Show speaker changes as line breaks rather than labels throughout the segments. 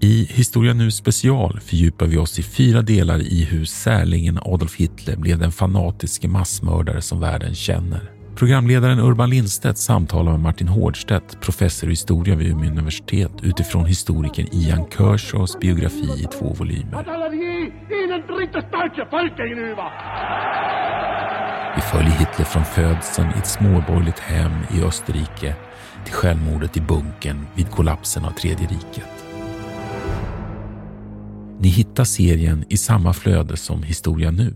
I Historia Nu special fördjupar vi oss i 4 delar i hur särlingen Adolf Hitler blev den fanatiske massmördare som världen känner. Programledaren Urban Lindstedt samtalar med Martin Hårdstedt, professor i historia vid Umeå universitet, utifrån historikern Ian Kershaws biografi i 2 volymer. Vi följer Hitler från födseln i ett småborgerligt hem i Österrike till självmordet i bunkern vid kollapsen av Tredje riket. Ni hittar serien i samma flöde som Historia Nu.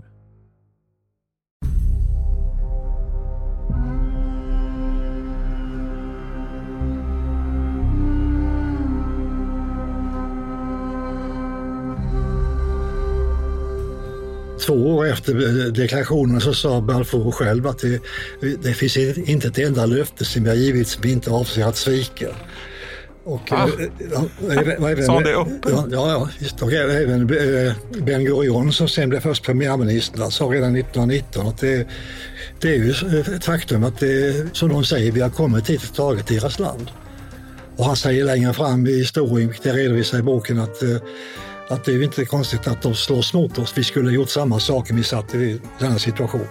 Två år efter deklarationen så sa Balfour själv att det finns inte ett enda löfte som jag givit som inte avser att svika. Och,
sa det upp?
Ja, just, och även Ben Gurion som sen blev först premiärminister sa redan 1919 att det är ju ett faktum att som de säger, vi har kommit hit och tagit deras land. Och han säger längre fram i historien, vilket jag redovisar i boken, att det är inte konstigt att de slåss mot oss. Vi skulle ha gjort samma sak om vi satt i denna situation.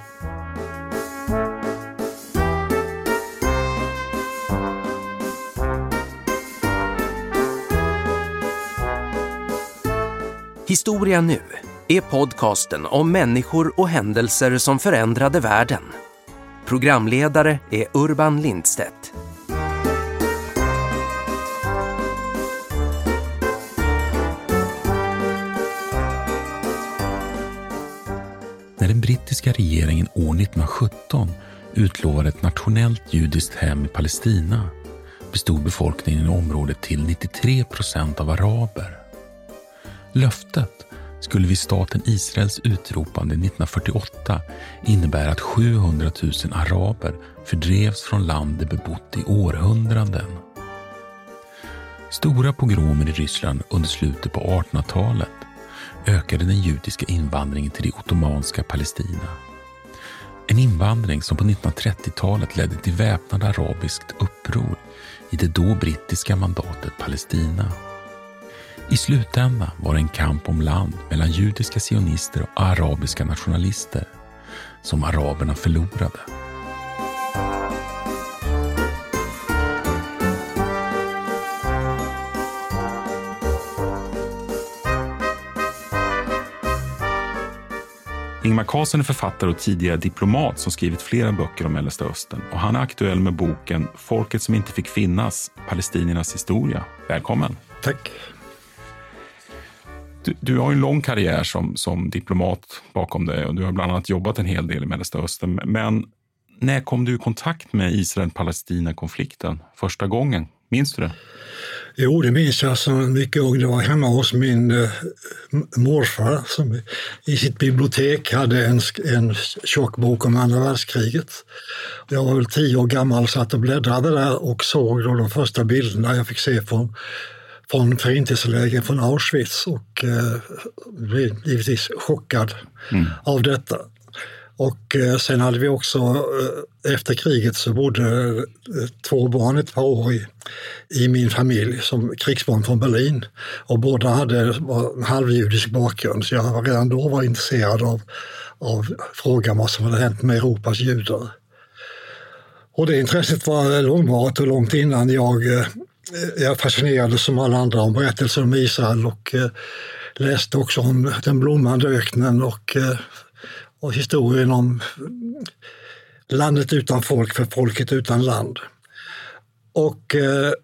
Historia Nu är podcasten om människor och händelser som förändrade världen. Programledare är Urban Lindstedt.
När den brittiska regeringen år 1917 utlovade ett nationellt judiskt hem i Palestina bestod befolkningen i området till 93% av araber. Löftet skulle vid staten Israels utropande 1948 innebära att 700 000 araber fördrevs från land de bebott i århundraden. Stora pogromer i Ryssland under slutet på 1800-talet ökade den judiska invandringen till det ottomanska Palestina. En invandring som på 1930-talet ledde till väpnad arabiskt uppror i det då brittiska mandatet Palestina. I slutändan var det en kamp om land mellan judiska sionister och arabiska nationalister som araberna förlorade. Ingmar Carlsson är författare och tidigare diplomat som skrivit flera böcker om Mellanöstern, och han är aktuell med boken Folket som inte fick finnas, palestiniernas historia. Välkommen!
Tack!
Du har en lång karriär som diplomat bakom dig och du har bland annat jobbat en hel del i Mellanöstern. Men när kom du i kontakt med Israel-Palestina-konflikten första gången? Minns du det?
Jo, det minns jag så mycket. Och det var hemma hos min morfar som i sitt bibliotek hade en tjock bok om andra världskriget. Jag var väl 10 år gammal, satt och bläddrade där och såg då de första bilderna jag fick se från förintelselägen från Auschwitz och blev givetvis chockad av detta. Och sen hade vi också, efter kriget så bodde 2 barn ett par år i min familj som krigsbarn från Berlin. Och båda hade halvjudisk bakgrund, så jag redan då var intresserad av frågan vad som hade hänt med Europas judar. Och det intresset var långvarigt och långt innan jag fascinerades som alla andra om berättelser om Israel och läste också om den blommande öknen och historien om landet utan folk för folket utan land. Och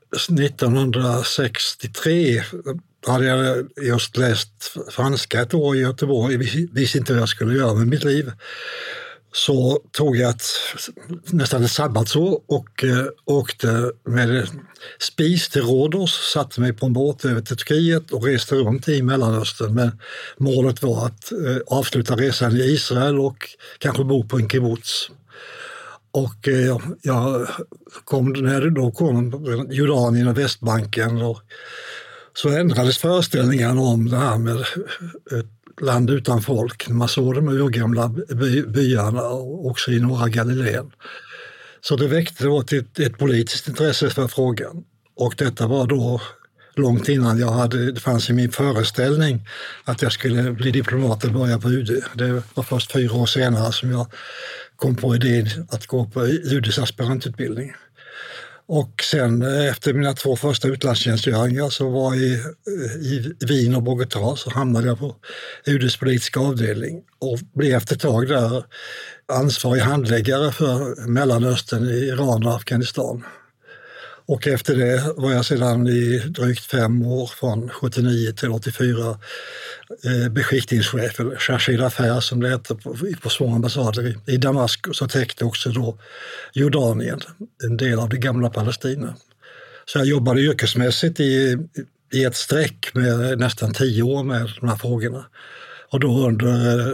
1963 hade jag just läst franska ett år i Göteborg. Jag visste inte vad jag skulle göra med mitt liv. Så tog jag nästan ett sabbatsår och åkte med spis till Rhodos, satte mig på en båt över till Turkiet och reste runt i Mellanöstern. Men målet var att avsluta resan i Israel och kanske bo på en kibbutz. Och jag kom Jordanien och Västbanken och så ändrades föreställningarna om det här med land utan folk. Man såg de urgamla byarna också i norra Galileen. Så det väckte då ett politiskt intresse för frågan. Och detta var då långt innan det fanns i min föreställning att jag skulle bli diplomat och börja på UD. Det var först 4 år senare som jag kom på idén att gå på UDs aspirantutbildning. Och sen efter mina 2 första utlandstjänstgöringar så var i Wien och Bogotá, så hamnade jag på UDs politiska avdelning och blev efter ett tag där ansvarig handläggare för Mellanöstern, Iran och Afghanistan. Och efter det var jag sedan i drygt 5 år, från 79 till 84, beskickningschef, eller chargé d'affaires som det heter på små ambassader i Damaskus, och täckte också då Jordanien, en del av det gamla Palestina. Så jag jobbade yrkesmässigt i ett streck med nästan 10 år med de här frågorna. Och då under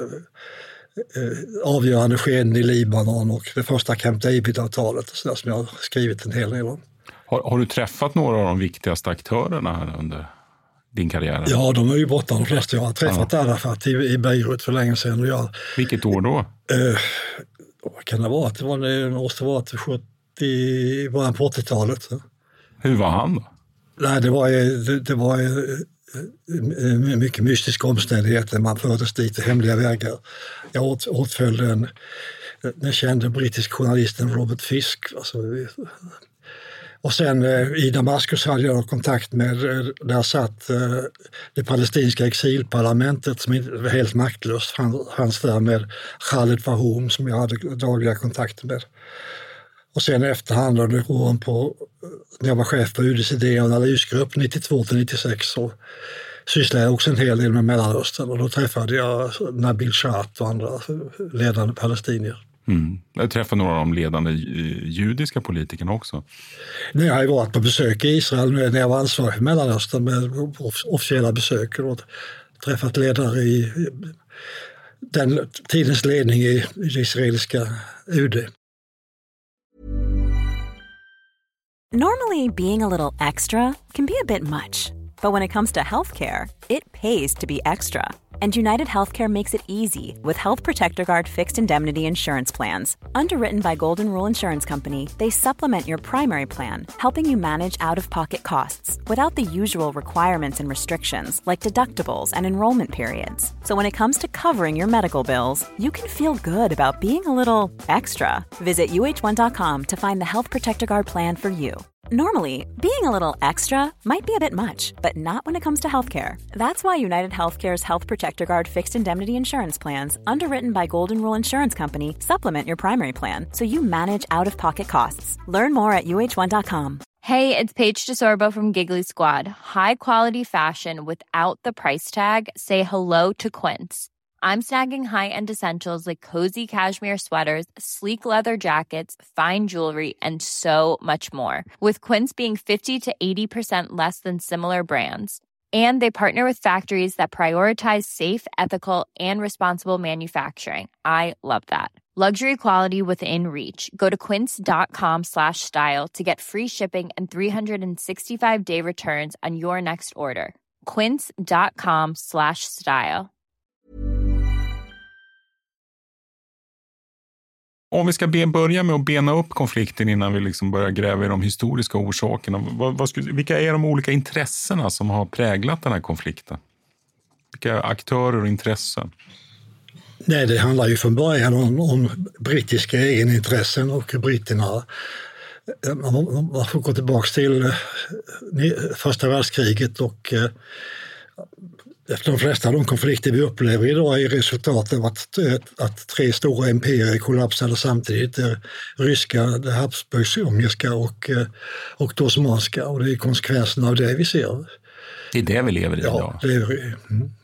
avgörande skeden i Libanon och det första Camp David-avtalet, så där, som jag har skrivit en hel del om.
Har du träffat några av de viktigaste aktörerna under din karriär?
Ja, de är ju borta de flesta. Jag har träffat Arafat i Beirut för länge sedan. Och
vilket år då?
Vad kan det vara? Det måste vara till 70, början på 80-talet.
Hur var han då? Nej,
det var mycket mystiska omständigheter. Man fördes dit i hemliga vägar. Jag åtföljde den kände brittisk journalisten Robert Fisk. Alltså, och sen i Damaskus hade jag kontakt med, där satt det palestinska exilparlamentet som var helt maktlöst. Fanns där med Khaled Fahom som jag hade dagliga kontakter med. Och sen efterhand under åren när jag var chef på UDs idé- och analysgrupp 92-96 så sysslade jag också en hel del med Mellanöstern, och då träffade jag Nabil Shat och andra ledande palestinier.
Jag träffade några av de ledande judiska politikerna också.
Jag har ju varit på besök i Israel när jag var ansvarig för Mellanöstern med officiella besök, och träffat ledare i den tidens ledning i det israeliska UD.
Normally, being a little extra can be a bit much, but when it comes to healthcare, it pays to be extra. And United Healthcare makes it easy with Health Protector Guard fixed indemnity insurance plans. Underwritten by Golden Rule Insurance Company, they supplement your primary plan, helping you manage out-of-pocket costs without the usual requirements and restrictions like deductibles and enrollment periods. So when it comes to covering your medical bills, you can feel good about being a little extra. Visit uh1.com to find the Health Protector Guard plan for you. Normally, being a little extra might be a bit much, but not when it comes to healthcare. That's why United Healthcare's Health Protector Guard fixed indemnity insurance plans, underwritten by Golden Rule Insurance Company, supplement your primary plan so you manage out-of-pocket costs. Learn more at uh1.com.
Hey, it's Paige DeSorbo from Giggly Squad. High quality fashion without the price tag. Say hello to Quince. I'm snagging high-end essentials like cozy cashmere sweaters, sleek leather jackets, fine jewelry, and so much more. With Quince being 50 to 80% less than similar brands. And they partner with factories that prioritize safe, ethical, and responsible manufacturing. I love that. Luxury quality within reach. Go to quince.com/style to get free shipping and 365-day returns on your next order. Quince.com/style.
Om vi ska börja med att bena upp konflikten innan vi liksom börjar gräva i de historiska orsakerna. Vilka är de olika intressena som har präglat den här konflikten? Vilka aktörer och intressen?
Nej, det handlar ju från början om brittiska egenintressen, och britterna. Man får gå tillbaka till första världskriget, och efter de flesta av de konflikter vi upplever idag är resultatet av att 3 stora imperier kollapsade samtidigt. Det ryska, det habsburgska och det osmanska, och det är konsekvensen av det vi ser.
Det är det vi lever i idag?
Ja, det lever vi.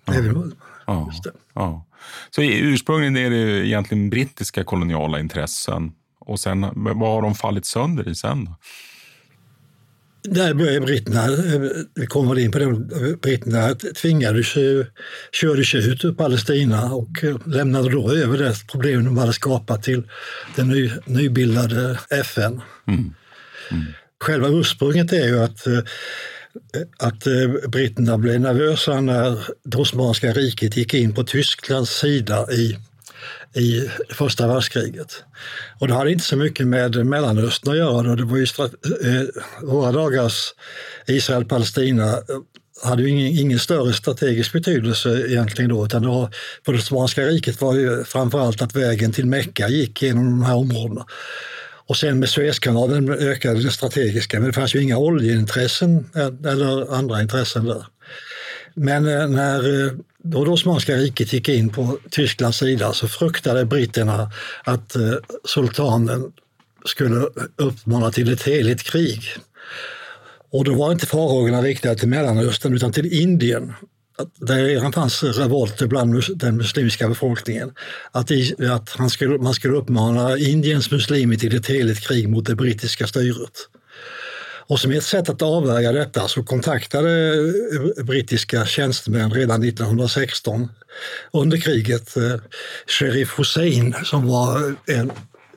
Ja. Så ursprungligen är det egentligen brittiska koloniala intressen, och sen vad har de fallit sönder i sen då?
Där började britterna, vi kommer in på det, britterna körde sig ut ur Palestina och lämnade då över det problem de hade skapat till den nybildade FN. Själva ursprunget är ju att britterna blev nervösa när det Osmanska riket gick in på Tysklands sida i i första världskriget. Och det hade inte så mycket med Mellanöstern att göra. Det var ju våra dagars Israel-Palestina hade ju ingen större strategisk betydelse egentligen då, utan för det Osmanska riket var ju framförallt att vägen till Mekka gick genom de här områdena. Och sen med Suezkanalen ökade det strategiska, men det fanns ju inga oljeintressen eller andra intressen där. Men när det Osmanska riket gick in på Tysklands sida så fruktade britterna att sultanen skulle uppmana till ett heligt krig. Och då var inte farhågorna riktade till Mellanöstern utan till Indien. Där redan fanns revolter bland den muslimska befolkningen. Att man skulle uppmana Indiens muslimer till ett heligt krig mot det brittiska styret. Och som ett sätt att avvärja detta så kontaktade brittiska tjänstemän redan 1916 under kriget sheriff Hussein, som var en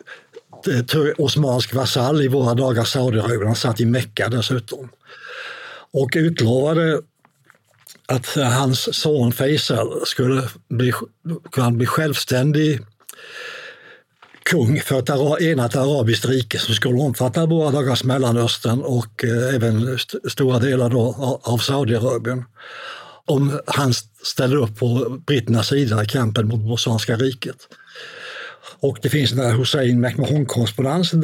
osmansk vasall i våra dagar Saudiarabien. Han satt i Mekka dessutom. Och utlovade att hans son Faisal skulle kunna bli självständig kung för ett enat arabiskt rike som skulle omfatta våra dagars Mellanöstern och även stora delar då av Saudiarabien. Om han ställde upp på britternas sida i kampen mot Osmanska riket. Och det finns den här Hussein-McMahon-korrespondensen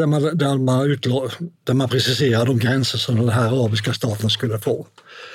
där man preciserar de gränser som den här arabiska staten skulle få.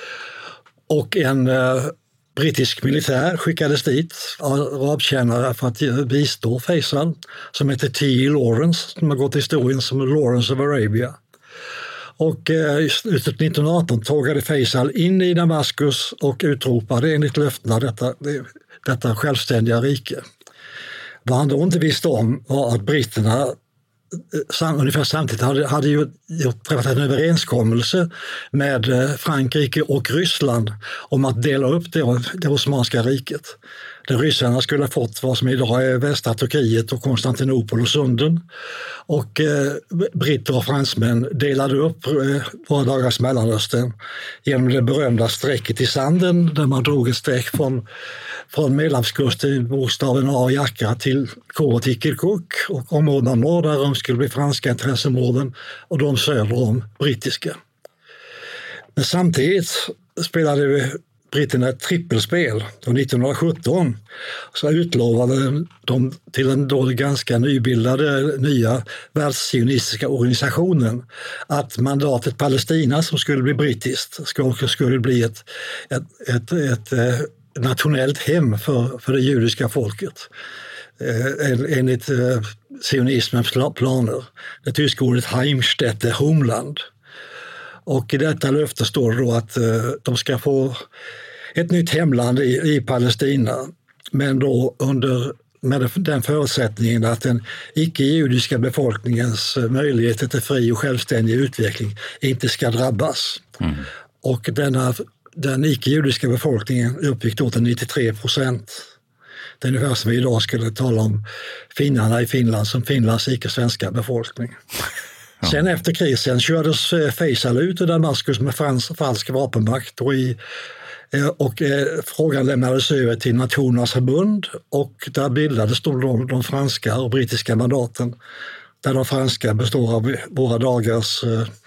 Och en brittisk militär skickades dit, arabkännare, för att bistå Faisal, som heter T. Lawrence, som har gått i historien som Lawrence of Arabia. Och i slutet 1918 tågade Faisal in i Damaskus och utropade enligt löftena detta självständiga rike. Vad han då inte visste om var att britterna ungefär samtidigt hade träffat en överenskommelse med Frankrike och Ryssland om att dela upp det Osmanska riket. Där ryssarna skulle ha fått vad som idag är västra Turkiet och Konstantinopel och Sunden. Och britter och fransmän delade upp våra dagars Mellanöstern genom det berömda strecket i sanden, där man drog ett streck från Medelhavskusten, bokstaven A i Accra till K till Kirkuk, och områdena norr därom skulle bli franska intresseområden och de söder om brittiska. Men samtidigt spelade britterna ett trippelspel. 1917 så utlovade de till den då ganska nybildade nya världssionistiska organisationen att mandatet Palestina, som skulle bli brittiskt, skulle bli ett nationellt hem för det judiska folket. Enligt sionismens planer. Det tyska ordet Heimstätte, homeland. Och i detta löfte står det då att de ska få ett nytt hemland i Palestina, men då med den förutsättningen att den icke-judiska befolkningens möjligheter till fri och självständig utveckling inte ska drabbas. Mm. Och den icke-judiska befolkningen uppgick då till 93%. Det är ungefär som vi idag skulle tala om finnarna i Finland som Finlands icke-svenska befolkning. Ja. Sen efter krisen kördes Faisal ut ur Damaskus med falsk vapenmakt och frågan lämnades över till Nationernas förbund, och där bildades de franska och brittiska mandaten, där de franska består av våra dagars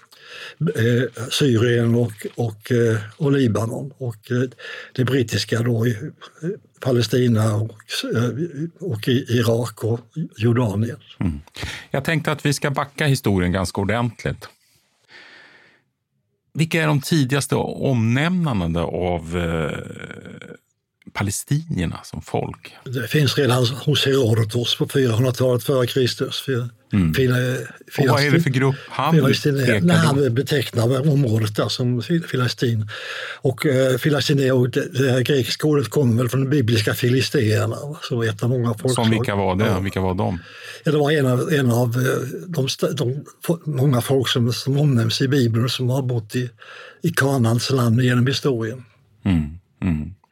Syrien och Libanon, och det brittiska då i Palestina och Irak och Jordanien. Mm.
Jag tänkte att vi ska backa historien ganska ordentligt. Vilka är de tidigaste omnämnandena av palestinierna som folk?
Det finns redan hos Herodotos på 400-talet före Kristus.
Och vad är det för grupp
han betecknar området där som Filistin. Och Filistin och det grekiska ordet kommer väl från de bibliska filisteerna. Så ett av många folkslag.
Som vilka var det? Ja. Vilka var de?
Ja, det var en av de många folk som omnämns i Bibeln som har bott i Kanaans land genom historien.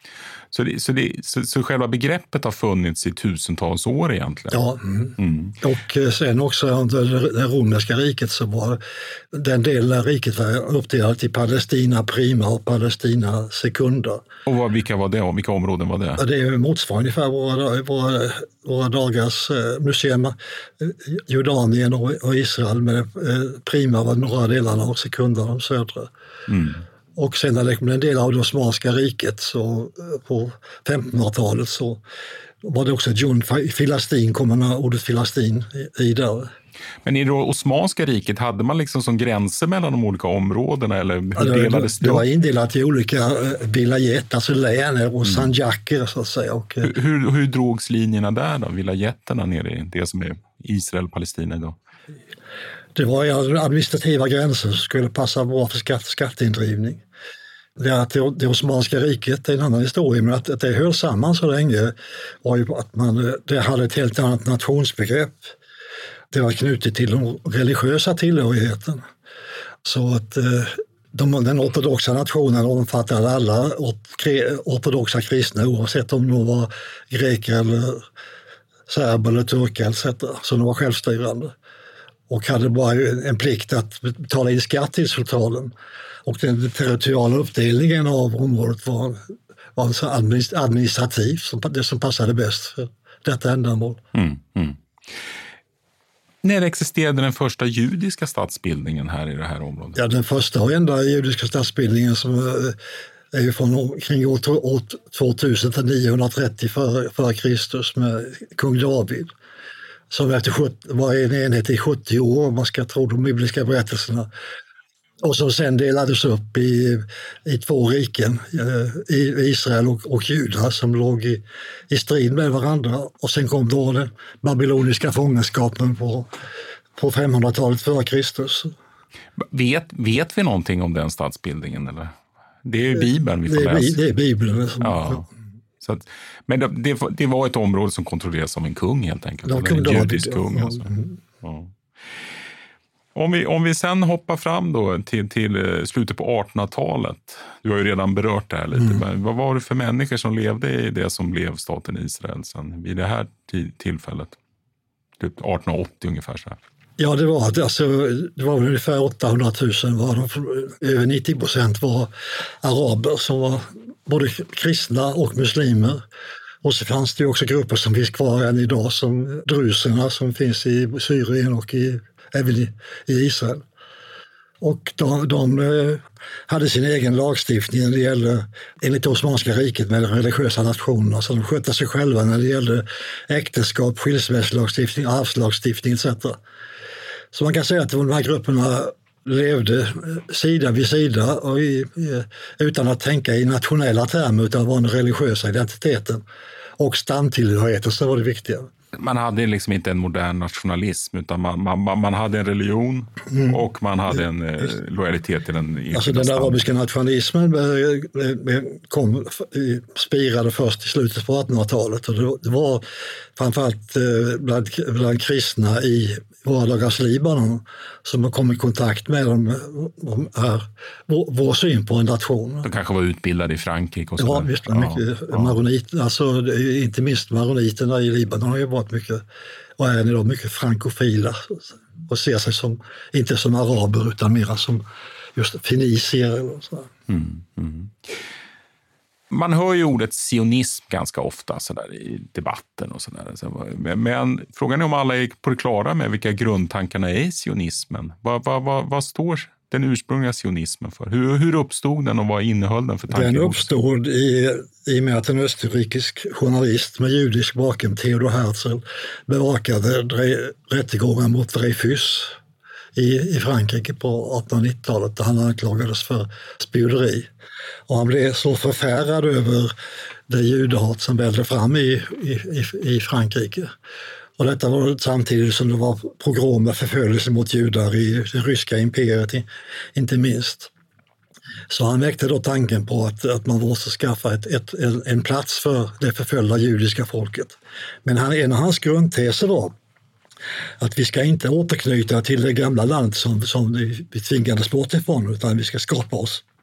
Så själva begreppet har funnits i tusentals år egentligen?
Ja, och sen också under det romerska riket så var den delen av riket var uppdelat i Palestina Prima och Palestina Secunda.
Och vilka var det? Vilka områden var det?
Det är motsvarande ungefär våra dagars museum, Jordanien och Israel, med Prima var norra delarna och Secunda de södra. Och sen när det kom en del av det Osmanska riket så på 1500-talet så var det också Filastin, kommer ordet Filastin i där.
Men i det Osmanska riket hade man liksom som gränser mellan de olika områdena eller hur delades det?
Det var indelat i olika vilayet, alltså län och sanjaker så att säga. Och,
hur drogs linjerna där då, vilayetterna nere i det som är Israel-Palestina idag?
Det var administrativa gränser som skulle passa bra för skatteindrivning. Det Osmanska riket, det är en annan historia, men att det höll samman så länge var ju att det hade ett helt annat nationsbegrepp. Det var knutet till den religiösa tillhörigheten. Så att den ortodoxa nationen omfattade alla ortodoxa kristna oavsett om de var greker eller serber eller turkar etc. Så de var självstyrande. Och hade bara en plikt att betala in skatt till sultanen. Och den territoriala uppdelningen av området var så administrativ, det som passade bäst för detta ändamål.
När existerade den första judiska stadsbildningen här i det här området?
Ja, den första och enda judiska stadsbildningen som är ju från kring år 2000 till 930 före Kristus med kung David. Som var en enhet i 70 år, om man ska tro de bibliska berättelserna. Och som sen delades upp i två riken, i Israel och Juda, som låg i strid med varandra. Och sen kom då den babyloniska fångenskapen på 500-talet före Kristus.
Vet vi någonting om den stadsbildningen? Eller? Det är ju Bibeln vi får läsa.
Det är Bibeln.
Ja. Så att, men det var ett område som kontrollerades av en kung helt enkelt. En judisk kung. Alltså. Ja. Om vi sen hoppar fram då till slutet på 1800-talet. Du har ju redan berört det här lite. Men vad var det för människor som levde i det som blev staten Israel sen vid det här tillfället? Typ 1880 ungefär så här.
Ja, det var ungefär 800 000. Över 90% var araber som var både kristna och muslimer. Och så fanns det också grupper som finns kvar än idag som druserna som finns i Syrien och även i Israel. Och de hade sin egen lagstiftning när det gällde, enligt det Osmanska riket med de religiösa nationerna, så de skötte sig själva när det gällde äktenskap, skilsmässlagstiftning, arvslagstiftning etc. Så man kan säga att de här grupperna levde sida vid sida och utan att tänka i nationella termer utan var den religiösa identiteten och stamtillhörigheten så var det viktiga.
Man hade liksom inte en modern nationalism utan man hade en religion och man hade en lojalitet till den.
Alltså den arabiska nationalismen spirade först i slutet på 1800-talet och det var framförallt bland kristna i våra dagars Libanon som kom i kontakt med vår syn på en nation.
De kanske var utbildade i Frankrike och så.
Ja, visst. Mycket maronit, alltså inte minst maroniterna i Libanon har ju varit mycket, och är idag mycket frankofila och ser sig som, inte som araber utan mer som just fenicier eller så.
Man hör ju ordet sionism ganska ofta så där, i debatten och sådär. Men frågan är om alla är på det klara med vilka grundtankarna är i sionismen. Vad står den ursprungliga sionismen för? Hur uppstod den och vad innehöll den för tankar?
Den uppstod i med att en österrikisk journalist med judisk bakgrund, Theodor Herzl, bevakade rättegångar mot Dreyfus i Frankrike på 1890-talet där han anklagades för spioneri. Och han blev så förfärad över det judehat som vällde fram i Frankrike. Och detta var samtidigt som det var pogromer, förföljelse mot judar i det ryska imperiet inte minst. Så han väckte då tanken på att man måste skaffa en plats för det förföljda judiska folket. Men en av hans grundteser var att vi ska inte återknyta till det gamla land som vi tvingades bort ifrån utan vi ska skapa oss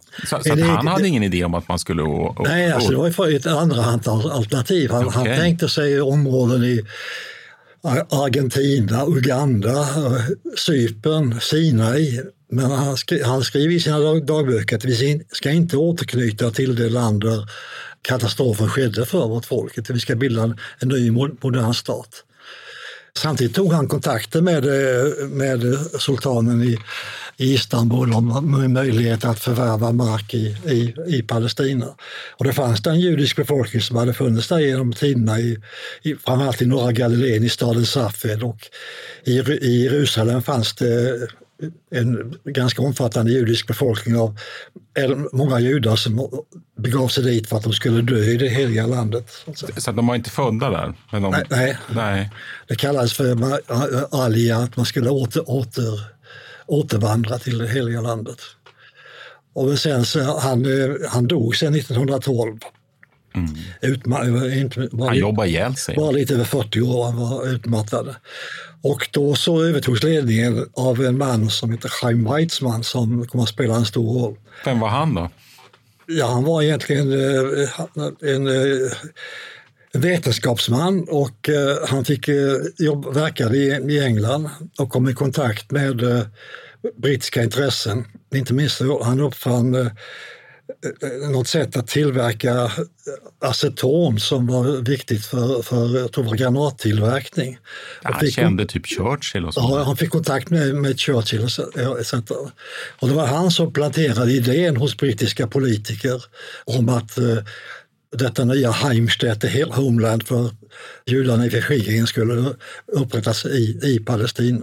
Så han hade ingen idé om att man skulle...
Nej, alltså det var ju för ett andrahandsalternativ. Han tänkte sig områden i Argentina, Uganda, Cypern, Sinai. Men han skriver i sina dagböcker att vi ska inte återknyta till det land där katastrofen skedde för vårt folk. Vi ska bilda en ny modern stat. Samtidigt tog han kontakter med sultanen i Istanbul om möjlighet att förvärva mark i Palestina. Och det fanns en judisk befolkning som hade funnits där genom tiderna framförallt i norra Galileen, i staden Safed, och i Jerusalem fanns det en ganska omfattande judisk befolkning av många judar som begav sig dit för att de skulle dö i det heliga landet.
Så de var inte födda där? Men nej. Det
kallades för alia, att man skulle återvandra till det heliga landet. Och sen han dog sen 1912.
Han jobbade ihjäl sig.
Bara lite över 40 år, han var utmattad. Och då så övertogs ledningen av en man som heter Chaim Weizmann, som kommer att spela en stor roll.
Vem var han då?
Ja, han var egentligen en vetenskapsman, och han fick verkade i England och kom i kontakt med brittiska intressen. Inte minst han uppfann något sätt att tillverka aceton som var viktigt för granattillverkning.
Han kände typ Churchill och så.
Ja, han fick kontakt med Churchill etc. Och det var han som planterade idén hos brittiska politiker om att detta nya Heimstätte, homeland för judarna i förskingringen, skulle upprättas i Palestina.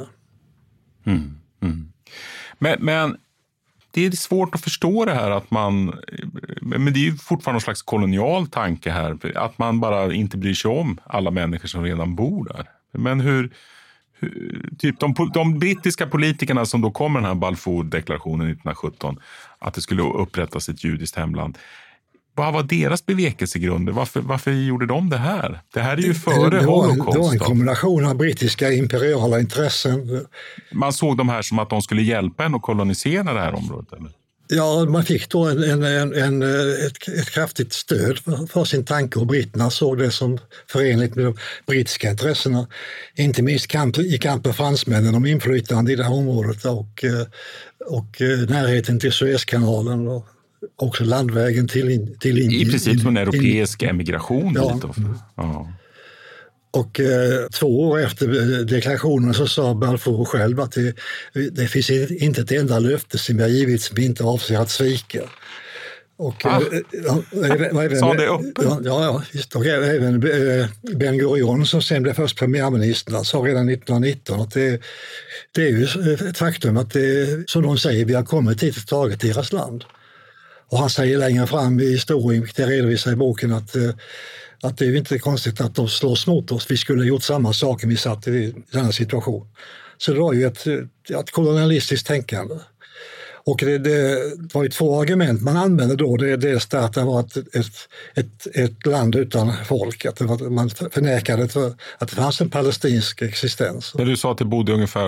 Men det är svårt att förstå det här att men det är ju fortfarande någon slags kolonial tanke här, att man bara inte bryr sig om alla människor som redan bor där. Men hur typ de brittiska politikerna som då kom med den här Balfour-deklarationen 1917, att det skulle upprättas ett judiskt hemland. Vad var deras bevekelsegrunder? Varför gjorde de det här? Det här är ju före Holocaust.
Det var en kombination av brittiska imperiala intressen.
Man såg de här som att de skulle hjälpa en att kolonisera det här området, eller?
Ja, man fick då ett kraftigt stöd för sin tanke, och britterna såg det som förenligt med de brittiska intressena. Inte minst i kampen fransmännen om inflytande i det här området och närheten till Suezkanalen och också landvägen till Indien.
I princip som en europeisk emigration.
Ja.
Ja.
Och 2 år efter deklarationen så sa Balfour själv att det finns inte ett enda löfte som jag givit som inte avser att svika. Och,
sa det öppet?
Ja, just. Och även Ben Gurion, som sen blev först premiärminister, sa redan 1919 att det är ju ett faktum att som de säger, vi har kommit hit och tagit deras land. Och han säger längre fram i historien, vilket jag redovisar i boken, att det är ju inte konstigt att de slåss mot oss. Vi skulle ha gjort samma sak om vi satt i denna situation. Så det var ju ett kolonialistiskt tänkande. Och det var ju 2 argument man använde då. Dels att det var ett land utan folk. Att man förnekade att det fanns en palestinsk existens.
Men du sa att det bodde ungefär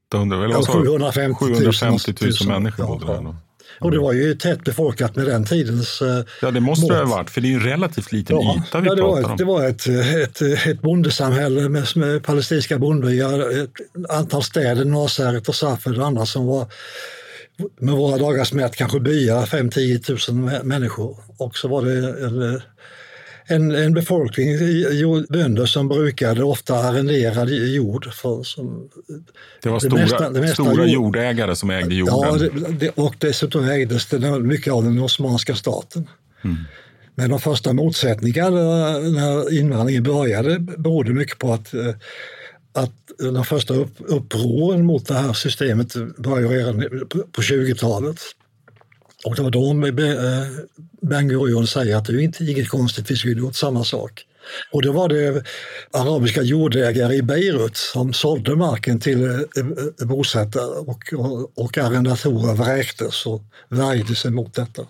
750 000 människor bodde där då.
Och det var ju tätt befolkat med den tidens
Ja, det måste det ha varit, för det är ju en relativt liten yta vi pratar om.
Det var ett bondesamhälle med palestinska bondbyar, ett antal städer, Nasaret och Safed och andra, som var med våra dagars mätt kanske byar, 5-10 000 människor. Och så var det en befolkning, bönder som brukade ofta arrenderad jord.
Det var stora jordägare som ägde jorden.
Ja, och dessutom ägdes det mycket av den osmanska staten. Men de första motsättningarna när invandringen började berodde mycket på att de första upproren mot det här systemet började redan på 20-talet. Och det var då Ben Gurion säger att det är inget konstigt, vi skulle gjort samma sak. Och det var det arabiska jordägare i Beirut som sålde marken till bosättare och arrendatorer vräktes och värjde sig mot detta.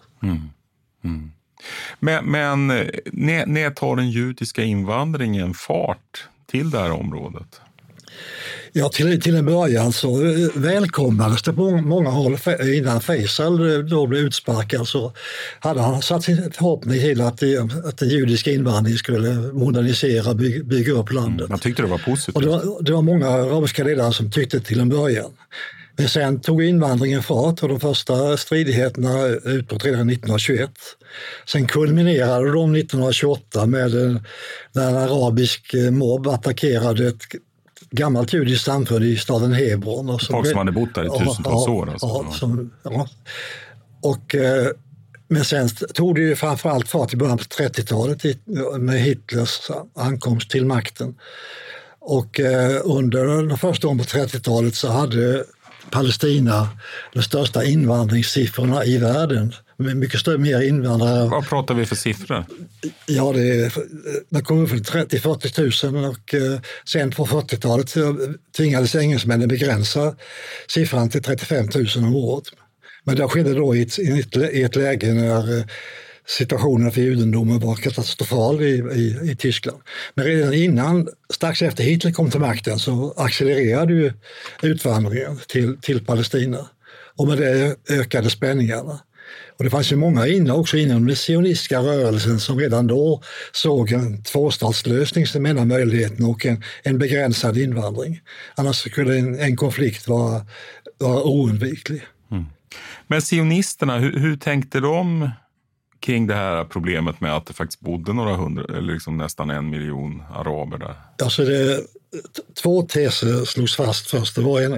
Men när tar den judiska invandringen fart till det här området?
Ja, till en början så välkomnades det på många håll. Innan Faisal då blev utsparkad så hade han satt sin förhoppning till att den judiska invandringen skulle modernisera, bygga upp landet.
Man tyckte det var positivt.
Och det var många arabiska ledare som tyckte till en början. Men sen tog invandringen fart och de första stridigheterna utbröt redan 1921. Sen kulminerade de 1928 med när en arabisk mobb attackerade ett gammalt judiskt samfund i staden Hebron. Och
folk som hade bott där i tusentals år. Alltså.
Men sen tog det ju framförallt fart i början på 30-talet med Hitlers ankomst till makten. Och under de första åren på 30-talet så hade Palestina de största invandringssiffrorna i världen. Med mycket mer invandrare.
Vad pratar vi för siffror?
Ja, det kom upp från 30-40 000 och sen på 40-talet tvingades engelsmännen begränsa siffran till 35 000 om året. Men det skedde då i ett läge när situationen för judendomen var katastrofal i Tyskland. Men redan innan, strax efter Hitler kom till makten, så accelererade ju utvandringen till Palestina. Och med det ökade spänningarna. Och det fanns ju många också inom den sionistiska rörelsen som redan då såg en tvåstatslösning som enda möjligheten och en begränsad invandring. Annars skulle en konflikt vara oundviklig.
Mm. Men sionisterna, hur tänkte de kring det här problemet med att det faktiskt bodde några hundra, eller liksom nästan 1 miljon araber där?
Alltså två teser slogs fast först. Det var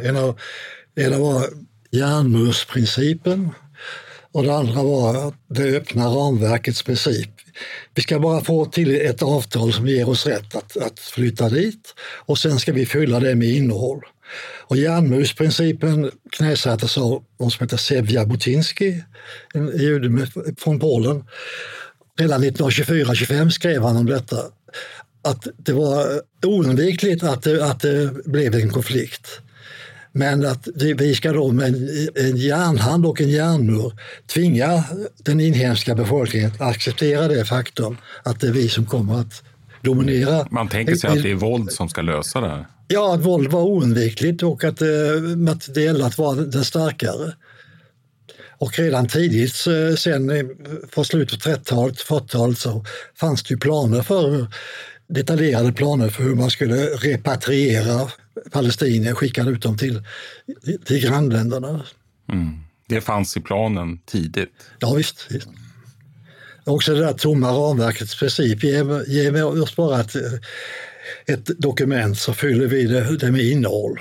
en var järnmursprincipen och det andra var det öppna ramverkets princip. Vi ska bara få till ett avtal som ger oss rätt att flytta dit och sen ska vi fylla det med innehåll. Och järnmursprincipen knäsattes av någon som heter Sevja Butinski, en jude från Polen. Redan 1924-25 skrev han om detta. Att det var oundvikligt att det blev en konflikt. Men att vi ska då med en järnhand och en järnmur tvinga den inhemska befolkningen att acceptera det faktum att det är vi som kommer att dominera.
Man tänker sig att det är våld som ska lösa det här.
Ja, att våld var oundvikligt och att det gällde att vara den starkare. Och redan tidigt, sen på slutet av 30-talet, 40-talet, så fanns det ju detaljerade planer för hur man skulle repatriera palestinier, skicka ut dem till grannländerna. Mm.
Det fanns i planen tidigt.
Ja, visst. Också det där tomma ramverkets princip ger oss bara ett dokument så fyller vi det med innehåll.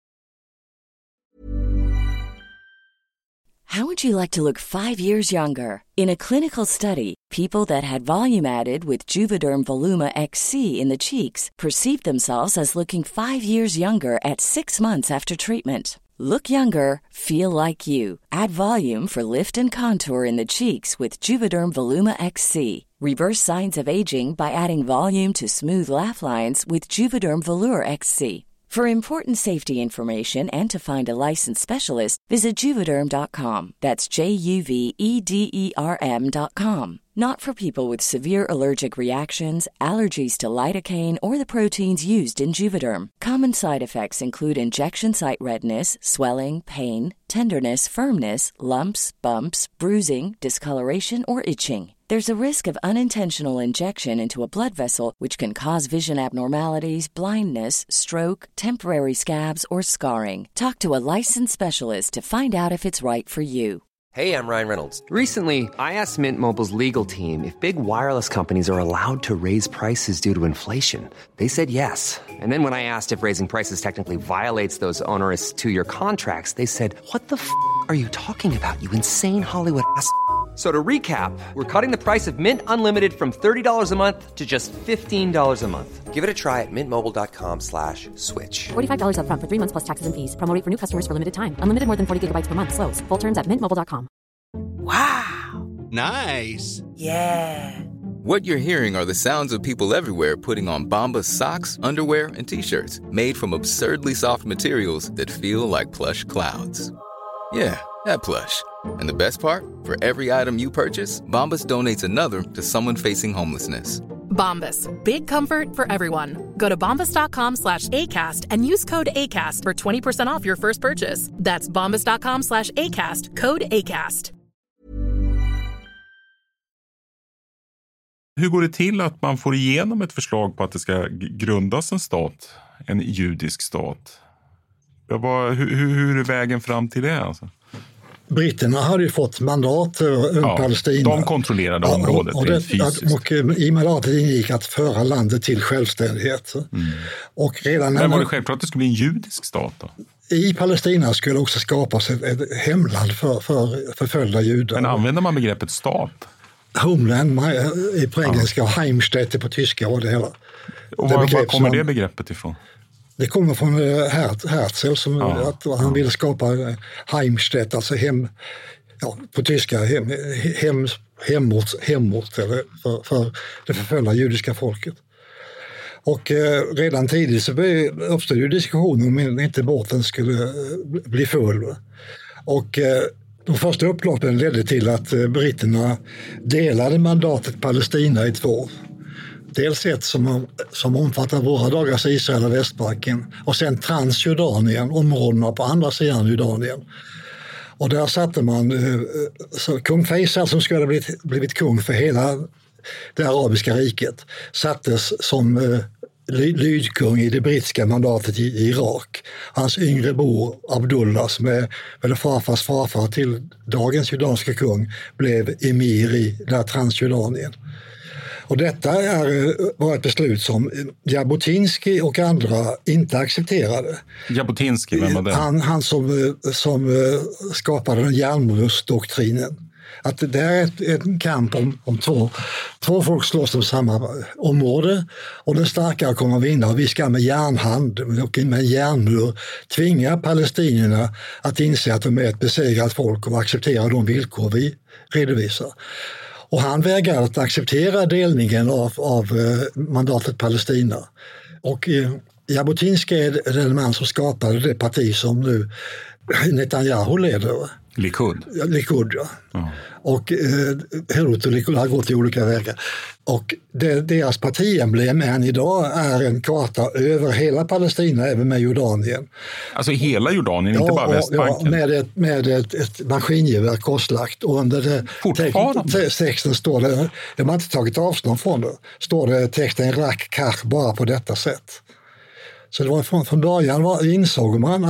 How would you like to look 5 years younger? In a clinical study, people that had volume added with Juvederm Voluma XC in the cheeks perceived themselves as looking 5 years younger at 6 months after treatment. Look younger, feel like you. Add volume for lift and contour in the cheeks with Juvederm Voluma XC. Reverse signs of aging by adding volume to smooth laugh lines with Juvederm Volure XC. For important safety information and to find a licensed specialist, visit Juvederm.com. That's JUVEDERM.com. Not for people with severe allergic reactions, allergies to lidocaine, or the proteins used in Juvederm. Common side effects include injection site redness, swelling, pain, tenderness, firmness, lumps, bumps, bruising, discoloration, or itching. There's a risk of unintentional injection into a blood vessel, which can cause vision abnormalities, blindness, stroke, temporary scabs, or scarring. Talk to a licensed specialist to find out if it's right for you.
Hey, I'm Ryan Reynolds. Recently, I asked Mint Mobile's legal team if big wireless companies are allowed to raise prices due to inflation. They said yes. And then when I asked if raising prices technically violates those onerous 2-year contracts, they said, "What the f*** are you talking about, you insane Hollywood ass?" So to recap, we're cutting the price of Mint Unlimited from $30 a month to just $15 a month. Give it a try at mintmobile.com/switch.
$45 up front for 3 months plus taxes and fees. Promo rate for new customers for limited time. Unlimited more than 40 gigabytes per month. Slows full terms at mintmobile.com.
Wow.
Nice.
Yeah.
What you're hearing are the sounds of people everywhere putting on Bombas socks, underwear, and T-shirts made from absurdly soft materials that feel like plush clouds. Yeah, that plush. And the best part? For every item you purchase, Bombas donates another to someone facing homelessness.
Bombas. Big comfort for everyone. Go to bombas.com/ACAST and use code ACAST for 20% off your first purchase. That's bombas.com/ACAST. Code ACAST.
Hur går det till att man får igenom ett förslag på att det ska grundas en stat, en judisk stat? Hur är vägen fram till det? Alltså?
Britterna hade ju fått mandat över Palestina.
De kontrollerade området fysiskt.
Och i mandatet ingick att föra landet till självständighet. Och redan
men var det självklart att det skulle bli en judisk stat då?
I Palestina skulle också skapas ett hemland för förföljda judar.
Men använder man begreppet stat?
Homeland på engelska och Heimstätte på tyska och det hela.
Och var kommer det begreppet ifrån?
Det kommer från Herzl att han ville skapa Heimstätte, alltså på tyska hemort eller för det förföljda judiska folket. Och redan tidigt så uppstod ju diskussioner om inte båten skulle bli full. Och de första upploppen ledde till att britterna delade mandatet Palestina i två. Dels ett som omfattar våra dagars Israel och Västbanken och sen Transjordanien, områdena på andra sidan Jordanien. Och där satte man kung Faisal, som skulle ha blivit kung för hela det arabiska riket, sattes som lydkung i det brittiska mandatet i Irak. Hans yngre bror Abdullah, som är farfars farfar till dagens jordanska kung, blev emir i där Transjordanien. Och detta var ett beslut som Jabotinsky och andra inte accepterade.
Jabotinsky, vem var det?
Han som skapade den järnmursdoktrinen. Att det är en kamp om två folk slåss om samma område och den starkare kommer att vinna, och vi ska med järnhand och med järnmur tvinga palestinierna att inse att de är ett besegrat folk och acceptera de villkor vi redovisar. Och han vägrade att acceptera delningen av mandatet Palestina. Och Jabotinsky är den man som skapade det parti som nu Netanyahu leder. Likud, ja. Och Herut och Likud har gått i olika vägar. Och deras partiemblem än idag är en karta över hela Palestina, även med Jordanien.
Alltså hela Jordanien, inte bara Västbanken?
Ja, med ett maskingevär korslagt. Och under texten står det, de har inte tagit avstånd från det, står det texten Rak Kach bara på detta sätt. Så det var från början insåg man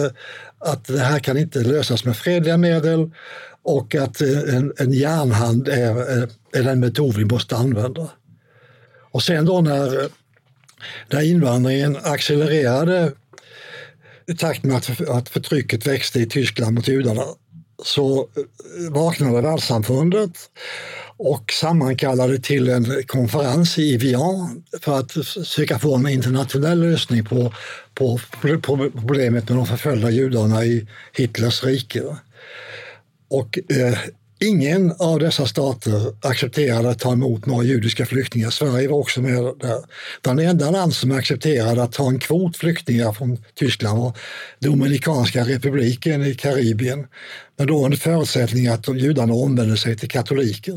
att det här kan inte lösas med fredliga medel och att en järnhand är den metod vi måste använda. Och sen då när invandringen accelererade i takt med att förtrycket växte i Tyskland mot judarna, så vaknade världssamfundet och sammankallade till en konferens i Evian för att försöka få en internationell lösning på problemet med de förföljda judarna i Hitlers rike. Och ingen av dessa stater accepterade att ta emot några judiska flyktingar. Sverige var också med där. Den enda land som accepterade att ta en kvot flyktingar från Tyskland var Dominikanska republiken i Karibien. Men då under förutsättning att judarna omvände sig till katoliker.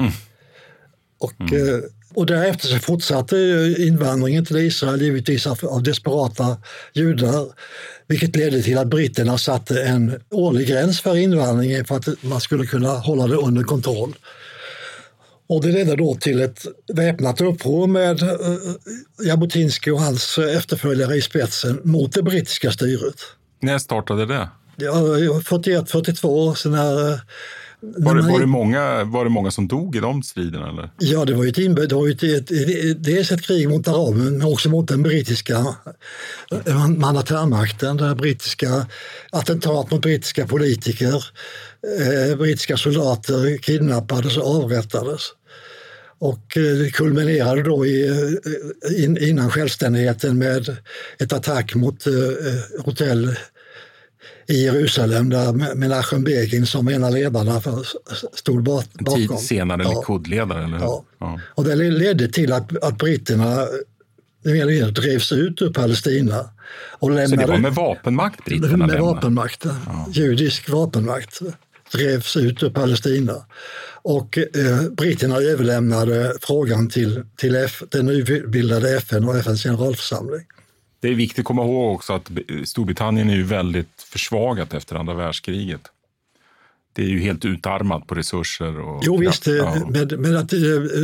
Och därefter så fortsatte invandringen till Israel givetvis av desperata judar, vilket ledde till att britterna satte en årlig gräns för invandringen för att man skulle kunna hålla det under kontroll. Och det ledde då till ett väpnat uppror med Jabotinsky och hans efterföljare i spetsen mot det brittiska styret.
När startade det?
Ja, 41-42, så när...
Var det många som dog i de striderna? Eller?
Ja, det var ju dels ett krig mot araben, men också mot den brittiska mandatärmakten, där brittiska attentat mot brittiska politiker, brittiska soldater kidnappades och avrättades. Och det kulminerade då innan självständigheten med ett attack mot hotell i Jerusalem där Menachem Begin som en av ledarna stod bakom.
En tid senare Likud-ledare, eller hur?
Ja. Och det ledde till att britterna drevs ut ur Palestina. Och lämnade,
så det var med vapenmakt britterna
med vapenmakt, judisk vapenmakt. drevs ut ur Palestina. Och britterna överlämnade frågan till den nybildade FN och FNs generalförsamling.
Det är viktigt att komma ihåg också att Storbritannien är ju väldigt försvagat efter andra världskriget. Det är ju helt utarmat på resurser. Och
jo visst, men att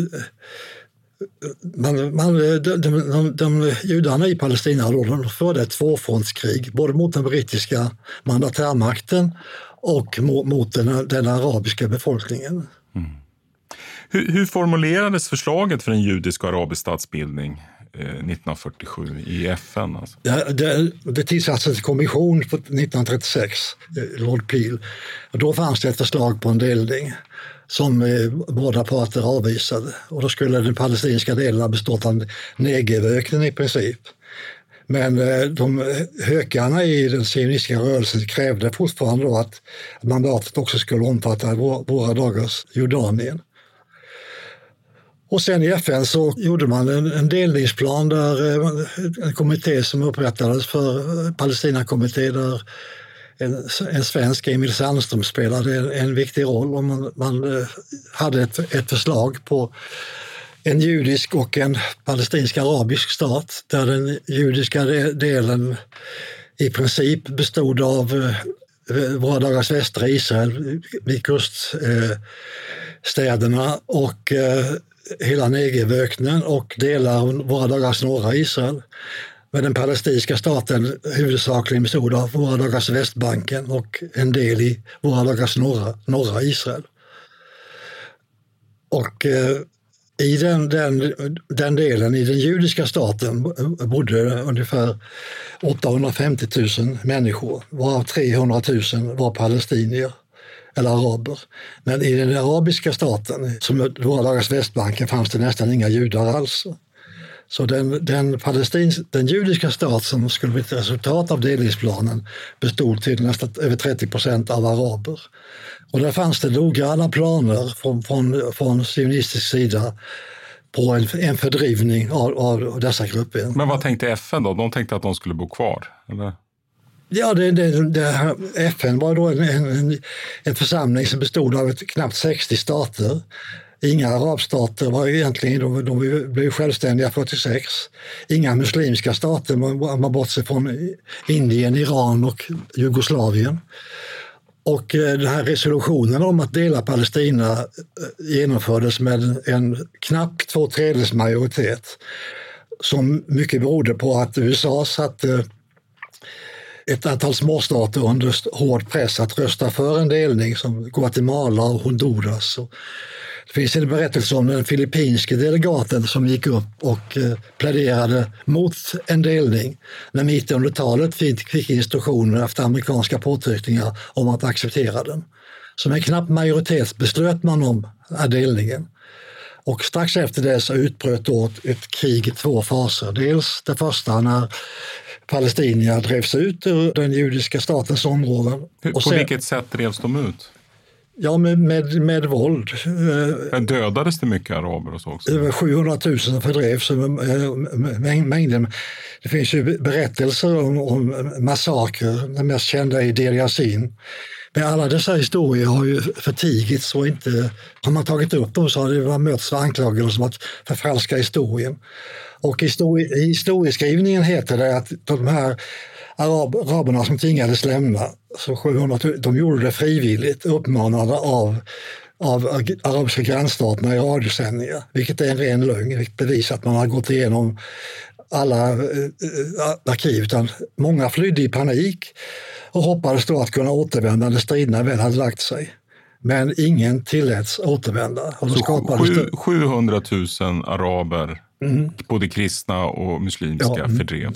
de judarna i Palestina de förde ett tvåfrontskrig både mot den brittiska mandatärmakten och mot den arabiska befolkningen.
Mm. Hur formulerades förslaget för en judisk och arabisk statsbildning 1947 i FN? Alltså?
Det tillsattes en kommission på 1936, Lord Peel. Och då fanns det ett förslag på en delning som båda parter avvisade. Och då skulle den palestinska delen ha bestått av Negevöknen i princip. Men de hökarna i den sionistiska rörelsen krävde fortfarande då att mandatet också skulle omfatta våra dagars Jordanien. Och sen i FN så gjorde man en delningsplan där en kommitté som upprättades för Palestinakommitté där en svensk, Emil Sandström, spelade en viktig roll. Och man hade ett förslag på en judisk och en palestinsk-arabisk stat där den judiska delen i princip bestod av våra dagars västra Israel vid kuststäderna och hela Negevöknen och delar av våra dagars norra Israel. Men den palestinska staten huvudsakligen bestod av våra dagars Västbanken och en del i våra dagars norra Israel. Och i den delen, i den judiska staten, bodde ungefär 850 000 människor, varav 300 000 var palestinier eller araber. Men i den arabiska staten, som våra dagars Västbanken, fanns det nästan inga judar alls. Så den judiska stat som skulle bli ett resultat av delningsplanen bestod till nästan över 30% av araber. Och där fanns det noggranna planer från sionistisk sida på en fördrivning av dessa grupper.
Men vad tänkte FN då? De tänkte att de skulle bo kvar, eller?
Ja, FN var då en församling som bestod av knappt 60 stater. Inga arabstater var egentligen, de blev självständiga 46. Inga muslimska stater, man bortser från Indien, Iran och Jugoslavien. Och den här resolutionen om att dela Palestina genomfördes med en knapp 2/3 majoritet. Som mycket berodde på att USA satte ett antal småstater under hård press att rösta för en delning, som Guatemala och Honduras. Det finns en berättelse om den filippinske delegaten som gick upp och pläderade mot en delning när mitt under talet fick instruktioner efter amerikanska påtryckningar om att acceptera den. Så med knapp majoritet beslöt man om delningen. Och strax efter det så utbröt då ett krig i 2 faser. Dels det första när palestinier drevs ut ur den judiska statens områden.
På vilket sätt drevs de ut?
Ja, med våld.
Men dödades det mycket araber och så också?
Över 700 000 fördrevs. Mängden. Det finns ju berättelser om massakrer. Den mest kända är Deir Yassin. Men alla dessa historier har ju förtigits och inte har man tagit upp dem så har det mötts av anklagelser som att förfalska historien. Och i historieskrivningen heter det att de här araberna som tvingades lämna, så 700 000, de gjorde det frivilligt, uppmanade av arabiska grannstaterna i radiosändningar, vilket är en ren lögn, vilket bevisar att man har gått igenom alla arkiv. Utan många flydde i panik och hoppades då att kunna återvända när striderna väl hade lagt sig. Men ingen tilläts återvända. Och
så 700 000 araber, både kristna och muslimska, fördrevs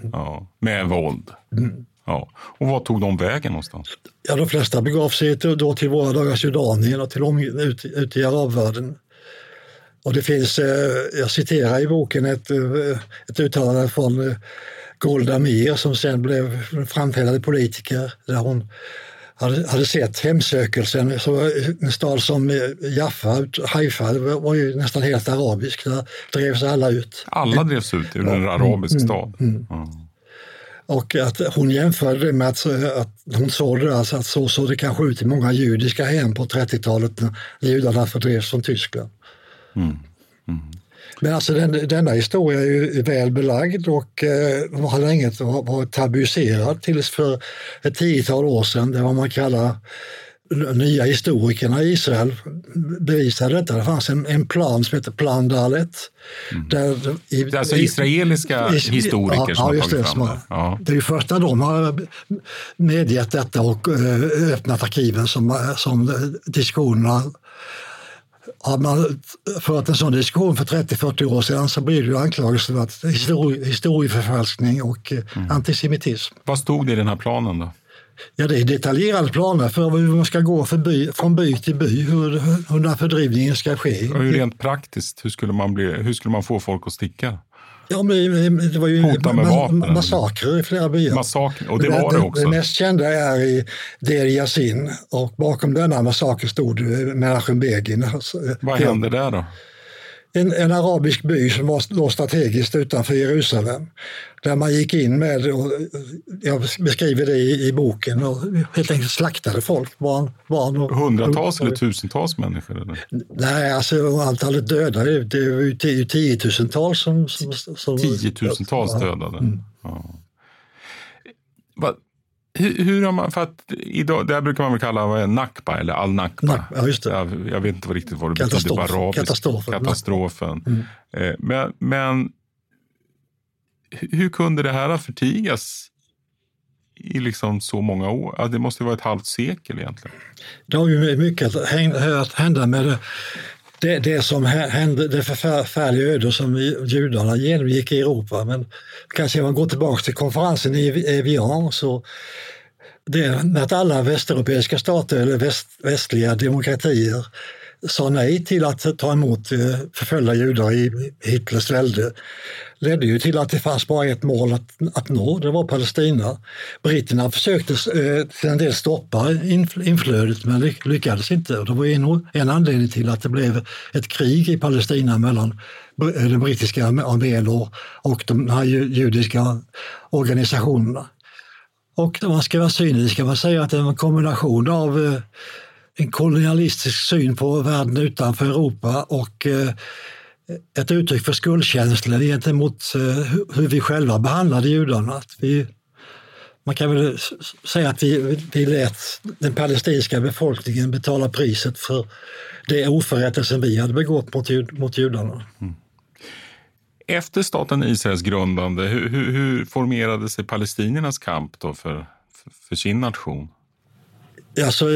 med våld. Ja. Och vad tog de vägen någonstans? Ja,
de flesta begav sig då till våra dagars Jordanien och ut i arabvärlden. Och det finns, jag citerar i boken ett uttalande från Golda Meir som sen blev framträdande politiker, där hon hade sett hemsökelsen. Så en stad som Jaffa, Haifa, var ju nästan helt arabisk. Där drevs alla ut.
Alla drevs ut ur en arabisk stad?
Och att hon jämförde det med att hon såg det, alltså att så såg det kanske ut i många judiska hem på 30-talet när judarna fördrevs från Tyskland. Men alltså denna historia är ju väl belagd och har länge varit tabuiserad tills för ett 10-tal år sedan. Det var man kallar nya historikerna i Israel bevisade detta. Det fanns en plan som heter Plan Dalet.
Det är alltså israeliska historiker som har tagit fram det. Ja.
Det är ju först när de har medgett detta och öppnat arkiven som diskussionerna. Har man fört en sån diskussion för 30-40 år sedan så blir det ju anklagelser att historieförfalskning och antisemitism.
Vad stod det i den här planen då?
Ja, det är detaljerade planer för hur man ska gå från by till by, hur den här fördrivningen ska ske.
Och rent praktiskt, hur skulle man få folk att sticka?
Ja, men det var ju massakrer i flera byar.
Massaker, och det var det också.
Det mest kända är i Deir Yassin och bakom denna massaker stod Menachem Begin.
Vad hände där då?
En arabisk by som låg strategiskt utanför Jerusalem. Där man gick in med, och jag beskriver det i boken, och helt enkelt slaktade folk. Barn och
hundratals eller tusentals människor? Eller?
Nej, alltså antalet döda, det är ju 10-tusentals som
10-tusentals dödade? Ja. Hur har man, för att idag, det här brukar man väl kalla Nakba eller al-Nakba.
Ja, just det.
Jag vet inte riktigt vad det betyder. Katastrofen. Men hur kunde det här förtigas i liksom så många år? Ja, det måste vara ett halvt sekel egentligen.
Det har ju mycket att hända med det som hände, det förfärliga öde som judarna genomgick i Europa. Men kanske man går tillbaka till konferensen i Evian, så det med att alla västeuropeiska stater eller västliga demokratier sa nej till att ta emot förföljda judar i Hitlers välde ledde ju till att det fanns bara ett mål att nå, det var Palestina. Britterna försökte till en del stoppa inflödet men lyckades inte. Och det var en anledning till att det blev ett krig i Palestina mellan den brittiska armén och de här judiska organisationerna. Och om man ska vara cynisk kan man säga att det är en kombination av en kolonialistisk syn på världen utanför Europa och ett uttryck för skuldkänslor gentemot hur vi själva behandlade judarna. Man kan väl säga att vi lät den palestinska befolkningen betala priset för det oförrätter som vi hade begått mot judarna.
Efter staten Israels grundande, hur formerade sig palestiniernas kamp då för sin nation?
Alltså,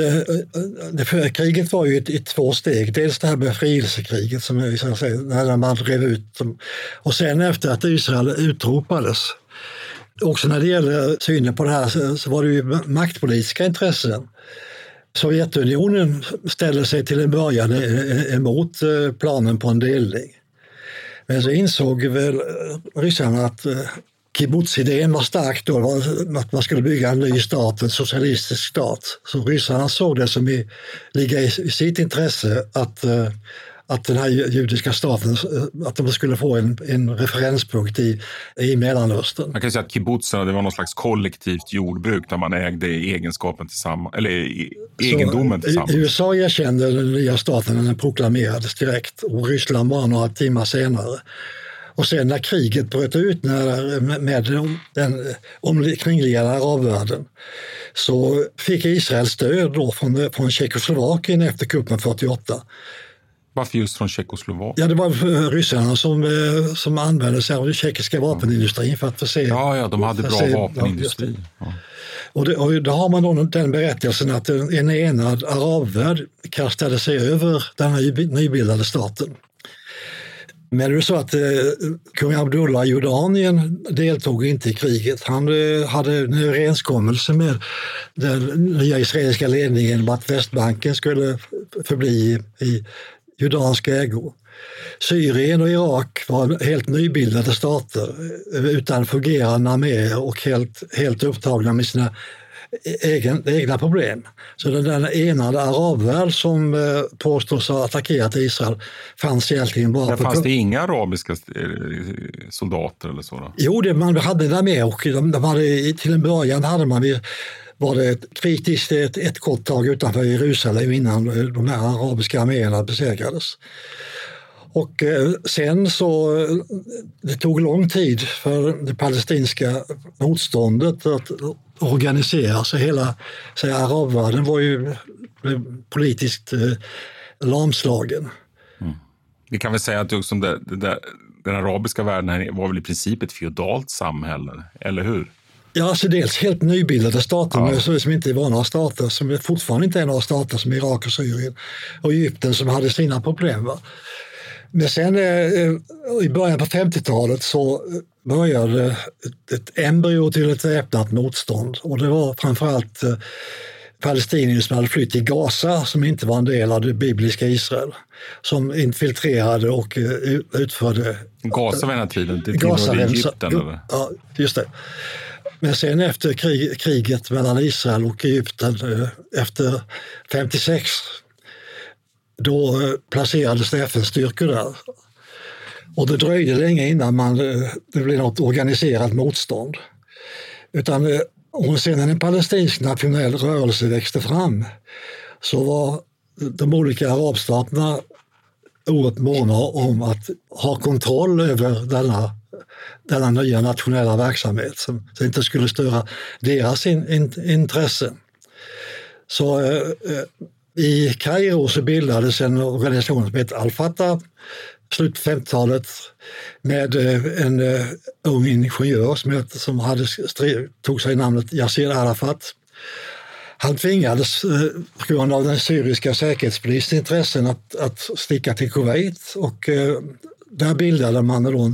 kriget var ju i 2 steg. Dels det här befrielsekriget som jag säger, när man drev ut dem. Och sen efter att Israel utropades. Också när det gäller synen på det här så var det ju maktpolitiska intressen. Sovjetunionen ställde sig till en början emot planen på en delning. Men så insåg väl ryssarna att kibbutz-idén var stark då, att man skulle bygga en ny stat, en socialistisk stat. Så ryssarna såg det som ligga i sitt intresse att den här judiska staten, att de skulle få en referenspunkt i Mellanöstern.
Man kan säga att kibbutzarna, det var någon slags kollektivt jordbruk där man ägde egendomen tillsammans.
USA erkände den nya staten när den proklamerades direkt och Ryssland bara några timmar senare. Och sen när kriget bröt ut med den omkringliggande arabvärlden så fick Israel stöd då från Tjeckoslovakien efter kuppen 48.
Varför just från Tjeckoslovakien?
Ja, det var ryssarna som använde sig av den tjeckiska vapenindustrin för att förse...
Ja, de hade bra vapenindustri. Ja.
Och då har man då den berättelsen att en enad arabvärld kastade sig över den här nybildade staten. Men det är så att kung Abdullah i Jordanien deltog inte i kriget. Han hade en överenskommelse med den nya israeliska ledningen om att Västbanken skulle förbli i jordansk ägo. Syrien och Irak var helt nybildade stater utan fungerande arméer och helt upptagna med sina egna problem. Så den enade arabvärld som påstås ha attackerat Israel fanns egentligen bara...
Fanns det inga arabiska soldater eller så då?
Jo, man hade det med, och de hade, till en början var det kritiskt ett kort tag utanför Jerusalem innan de här arabiska arméerna besegrades. Och sen så det tog lång tid för det palestinska motståndet att organisera sig. Hela arabvärlden var ju politiskt lamslagen.
Mm. Vi kan väl säga att också den arabiska världen här var väl i princip ett feodalt samhälle, eller hur?
Ja, alltså dels helt nybildade stater som inte var några stater, som fortfarande inte är några stater, som Irak och Syrien och Egypten, som hade sina problem. Va? Men sen i början på 50-talet så började ett embryo till ett väpnat motstånd, och det var framförallt palestinier som hade flytt till Gaza, som inte var en del av det bibliska Israel, som infiltrerade och utförde...
Gaza var den här tiden, det tillhörde Egypten eller?
Ja, just det. Men sen efter kriget mellan Israel och Egypten efter 56, då placerades det FN-styrkor där. Och det dröjde länge innan det blev något organiserat motstånd. Och sen när en palestinsk nationell rörelse växte fram, så var de olika arabstaterna oerhört måna om att ha kontroll över denna nya nationella verksamhet, som inte skulle störa deras intressen. Så i Kairo så bildades en organisation som heter Al-Fatah, slut på 50-talet, med en ung ingenjör som tog sig namnet Yasser Arafat. Han tvingades på grund av den syriska säkerhetspolisens intressen att sticka till Kuwait, och där bildade man då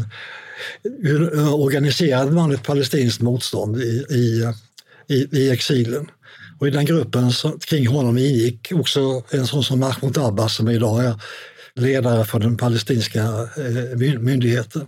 organiserade man ett palestinskt motstånd i exilen. Och i den gruppen kring honom ingick också en sån som Mahmoud Abbas, som idag är ledare för den palestinska myndigheten.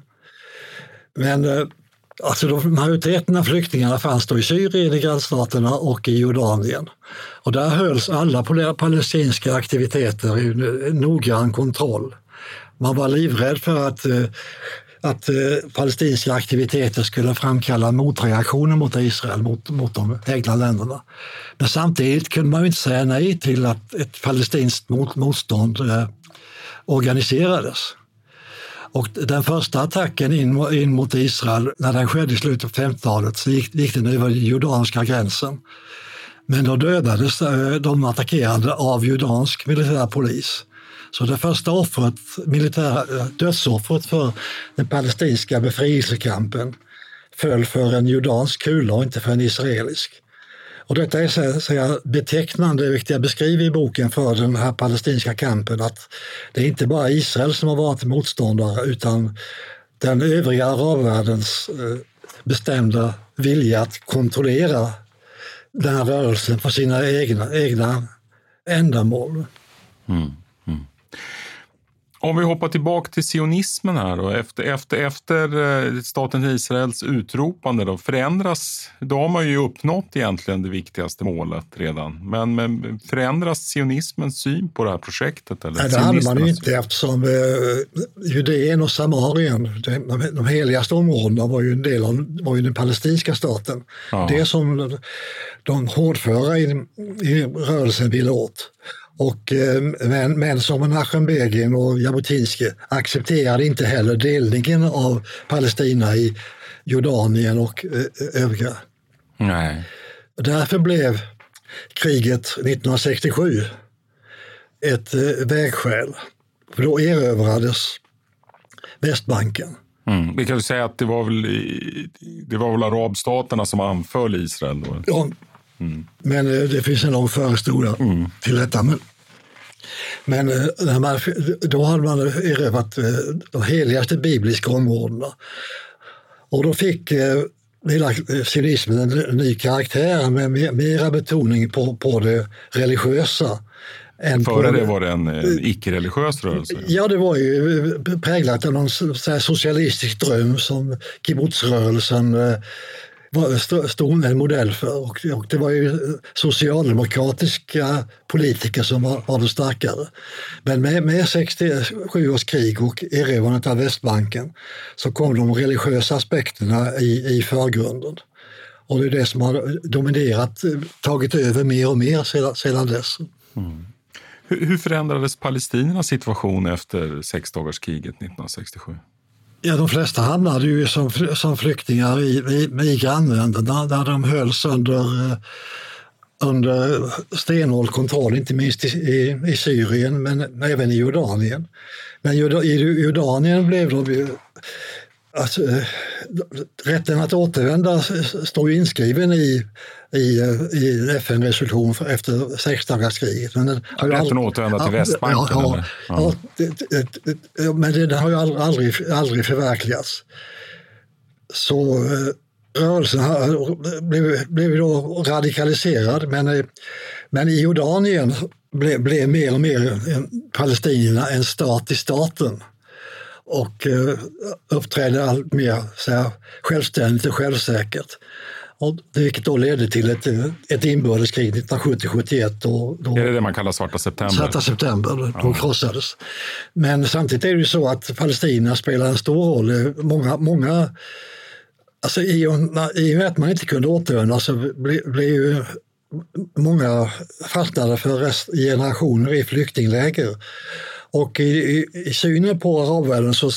Men alltså majoriteten av flyktingarna fanns då i Syrien, i grannstaterna och i Jordanien. Och där hölls alla palestinska aktiviteter i noggrann kontroll. Man var livrädd för att palestinska aktiviteter skulle framkalla motreaktioner mot Israel, mot de egna länderna. Men samtidigt kunde man ju inte säga nej till att ett palestinskt motstånd organiserades. Och den första attacken in mot Israel, när den skedde i slutet på 50-talet, så gick den över den jordanska gränsen. Men då dödades de attackerade av jordansk militärpolis. Så det första dödsoffret för den palestinska befrielsekampen föll för en jordansk kula och inte för en israelisk. Och detta är betecknande, vilket jag beskriver i boken, för den här palestinska kampen, att det är inte bara Israel som har varit motståndare, utan den övriga arabvärldens bestämda vilja att kontrollera den här rörelsen för sina egna ändamål.
Mm. Om vi hoppar tillbaka till sionismen här då, efter staten Israels utropande då, då har man ju uppnått egentligen det viktigaste målet redan, men förändras sionismens syn på det här projektet? Eller?
Nej, det hade man ju inte, eftersom Judeen och Samarien, de heligaste områdena, var ju en del av den palestinska staten. Ja. Det som de hårdföra i rörelsen ville åt. Men som Menachem Begin och Jabotinsky accepterade inte heller delningen av Palestina i Jordanien och övriga.
Nej.
Därför blev kriget 1967 ett vägskäl. För då erövrades Västbanken.
Vi kan ju säga att det var väl arabstaterna som anföll Israel då.
Ja. Men det finns en lång förhistoria till detta. Men då hade man erövrat de heligaste bibliska områdena. Och då fick hela sionismen en ny karaktär med mera betoning på det religiösa.
Före det var det en icke-religiös rörelse?
Ja, det var ju präglat av någon socialistisk dröm som kibbutzrörelsen stod en modell för. Och det var ju socialdemokratiska politiker som var det starkare. Men med 67 års krig och erövrandet av Västbanken så kom de religiösa aspekterna i förgrunden. Och det är det som har dominerat, tagit över mer och mer sedan dess.
Mm. Hur förändrades palestiniernas situation efter sexdagarskriget 1967?
Ja, de flesta hamnade ju som flyktingar i grannländerna där de hölls under stenhård kontroll, inte minst i Syrien men även i Jordanien. Men i Jordanien blev de alltså, rätten att återvända står ju inskriven i FN-resolution efter sexdagarskriget.
Rätten att återvända till Västbanken?
Men det har ju aldrig förverkligats. Så rörelsen blev då radikaliserad, men i Jordanien blev mer och mer palestinierna en stat i staten. Och uppträdde allt mer självständigt och självsäkert. Och vilket då ledde till ett inbördeskrig 1970-71.
Är det man kallar Svarta september?
Svarta september, då krossades. Men samtidigt är det ju så att Palestina spelar en stor roll. Många alltså i och med att man inte kunde återvända så blev ju många fastnade för generationer i flyktingläger. Och i synen på arabvärlden så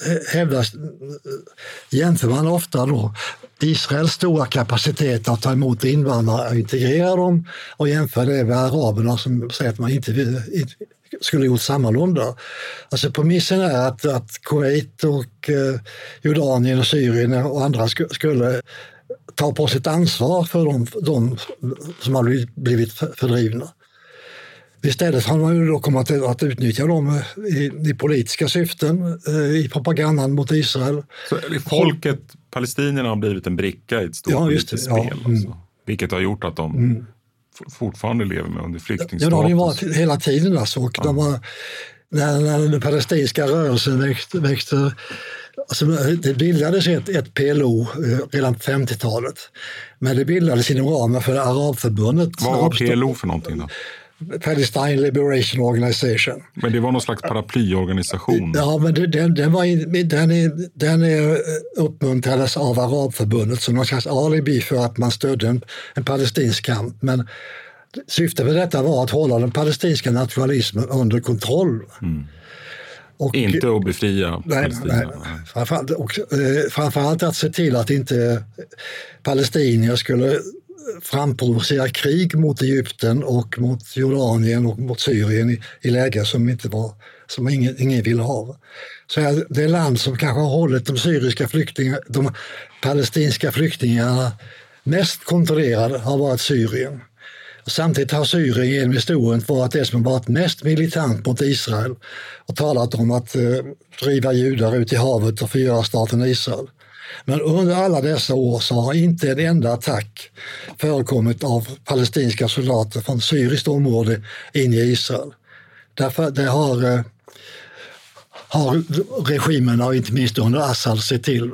jämför man ofta då Israels stora kapacitet att ta emot invandrare och integrera dem och jämför det med araberna som säger att man inte skulle gjort sammalunda. Alltså premissen är att Kuwait och Jordanien och Syrien och andra skulle ta på sitt ansvar för de som har blivit fördrivna. Istället har man ju då kommit att utnyttja dem i politiska syften, i propagandan mot Israel. Så
folket, palestinierna, har blivit en bricka i ett stort politiskt spel. Ja. Alltså, vilket har gjort att de fortfarande lever med under flyktingstatus.
Ja, det har det varit hela tiden. Alltså. Och när den palestinska rörelsen växte alltså, det bildades ett PLO redan på 50-talet. Men det bildades inom ramen för Arabförbundet.
Vad var PLO för någonting då?
Palestine Liberation Organization.
Men det var någon slags paraplyorganisation?
Ja, men den är uppmuntrades av Arabförbundet som någon slags alibi för att man stödde en palestinsk kamp. Men syftet med detta var att hålla den palestinska nationalismen under kontroll. Mm.
Och, inte att befria Palestina.
Framförallt att se till att inte palestinier skulle framprovocera krig mot Egypten och mot Jordanien och mot Syrien i läger som ingen ville ha. Så det land som kanske har hållit de palestinska flyktingarna mest kontrollerade har varit Syrien. Samtidigt har Syrien genom historien varit det som har varit mest militant mot Israel och talat om att driva judar ut i havet och förgöra staten Israel. Men under alla dessa år så har inte en enda attack förekommit av palestinska soldater från syriskt område in i Israel. Därför det har regimerna och inte minst under Assad sett till.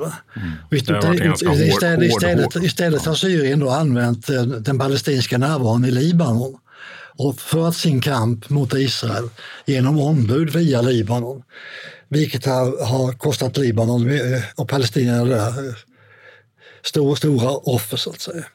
Istället har Syrien då använt den palestinska närvaron i Libanon och fört sin kamp mot Israel genom ombud via Libanon. Vilket har kostat Libanon och palestinierna där stora offer så att säga.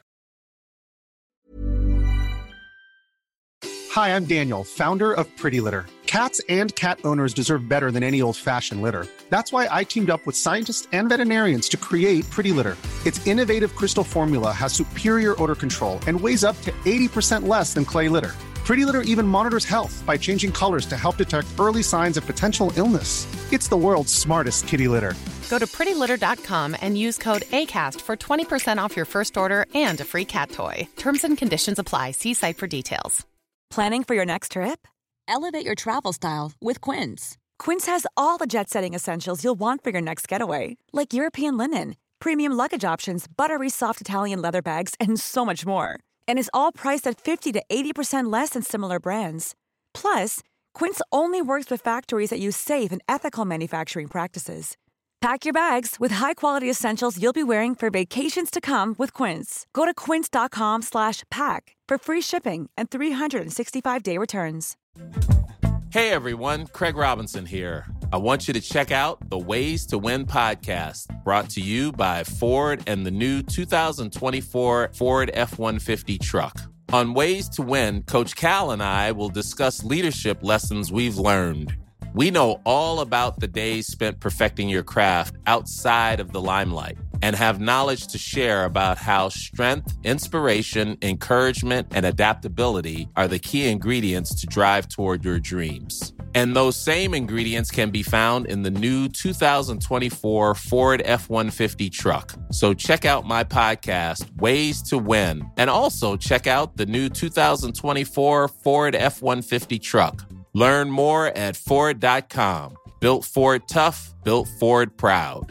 Hi, I'm Daniel, founder of Pretty Litter. Cats and cat owners deserve better than any old-fashioned litter. That's why I teamed up with scientists and veterinarians to create Pretty Litter. Its innovative crystal formula has superior odor control and weighs up to 80% less than clay litter. Pretty Litter even monitors health by changing colors to help detect early signs of potential illness. It's the world's smartest kitty litter.
Go to prettylitter.com and use code ACAST for 20% off your first order and a free cat toy. Terms and conditions apply. See site for details.
Planning for your next trip?
Elevate your travel style with Quince.
Quince has all the jet-setting essentials you'll want for your next getaway, like European linen, premium luggage options, buttery soft Italian leather bags, and so much more. And is all priced at 50 to 80% less than similar brands. Plus, Quince only works with factories that use safe and ethical manufacturing practices. Pack your bags with high-quality essentials you'll be wearing for vacations to come with Quince. Go to quince.com/pack for free shipping and 365-day returns.
Hey everyone, Craig Robinson here. I want you to check out the Ways to Win podcast, brought to you by Ford and the new 2024 Ford F-150 truck. On Ways to Win, Coach Cal and I will discuss leadership lessons we've learned. We know all about the days spent perfecting your craft outside of the limelight and have knowledge to share about how strength, inspiration, encouragement, and adaptability are the key ingredients to drive toward your dreams. And those same ingredients can be found in the new 2024 Ford F-150 truck. So check out my podcast, Ways to Win, and also check out the new 2024 Ford F-150 truck. Learn more at Ford.com. Built Ford tough, built Ford proud.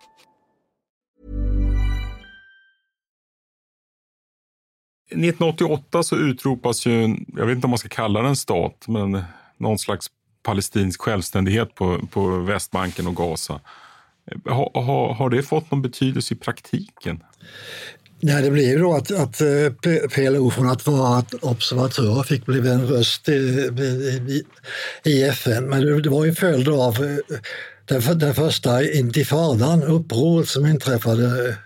— 1988 så utropas ju, jag vet inte om man ska kalla det en stat, men någon slags palestinsk självständighet på Västbanken och Gaza. Har det fått någon betydelse i praktiken?
Nej, det blev ju då att PLO från att vara observatör fick bli en röst i FN. Men det var ju följd av den första intifadan, upproret som inträffade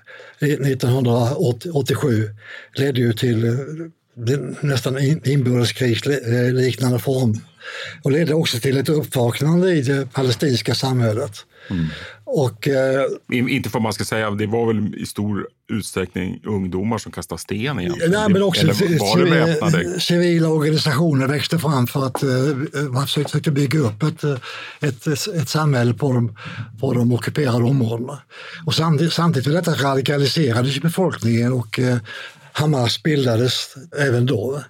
1987, ledde ju till nästan inbördeskrigsliknande form och ledde också till ett uppvaknande i det palestinska samhället. Mm. Och,
inte för man ska säga, det var väl i stor utsträckning ungdomar som kastade sten egentligen.
Nej, men också civila organisationer växte fram för att man försökte bygga upp ett samhälle på de ockuperade områdena. Och samtidigt med detta radikaliserades befolkningen och Hamas bildades även då.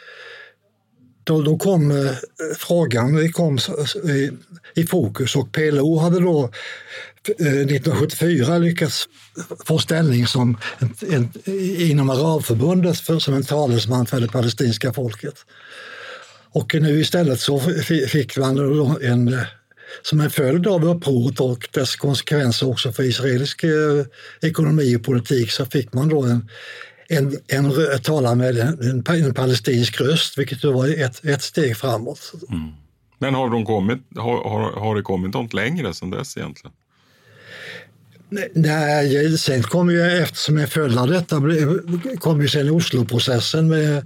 Då kom frågan i fokus och PLO hade då 1974 lyckats få ställning som inom Arabförbundet som en talesman för det palestinska folket. Och nu istället så fick man som en följd av upproret och dess konsekvenser också för israelisk ekonomi och politik, så fick man då tala med en palestinsk röst, vilket då var ett steg framåt. Mm.
Men har det kommit något längre sedan dess egentligen?
Nej, sen kom ju, eftersom en följd av detta kom ju sen Oslo-processen med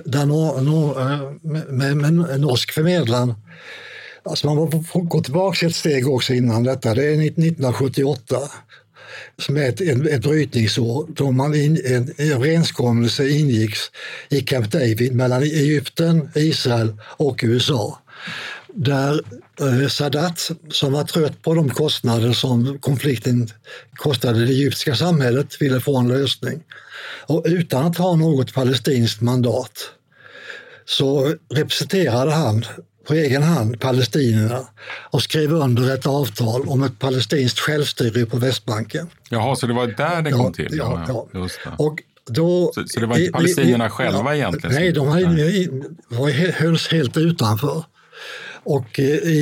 norsk förmedlan. Alltså man får gå tillbaka ett steg också innan detta. Det är 1978 som är ett brytningsår då en överenskommelse ingicks i Camp David mellan Egypten, Israel och USA. Där Sadat, som var trött på de kostnader som konflikten kostade det egyptiska samhället, ville få en lösning. Och utan att ha något palestinskt mandat så representerade han på egen hand palestinierna och skrev under ett avtal om ett palestinskt självstyre på Västbanken.
Jaha, så det var där det kom till?
Ja.
Just det.
Och då,
så det var inte palestinierna själva egentligen?
Nej, de hölls helt utanför. Och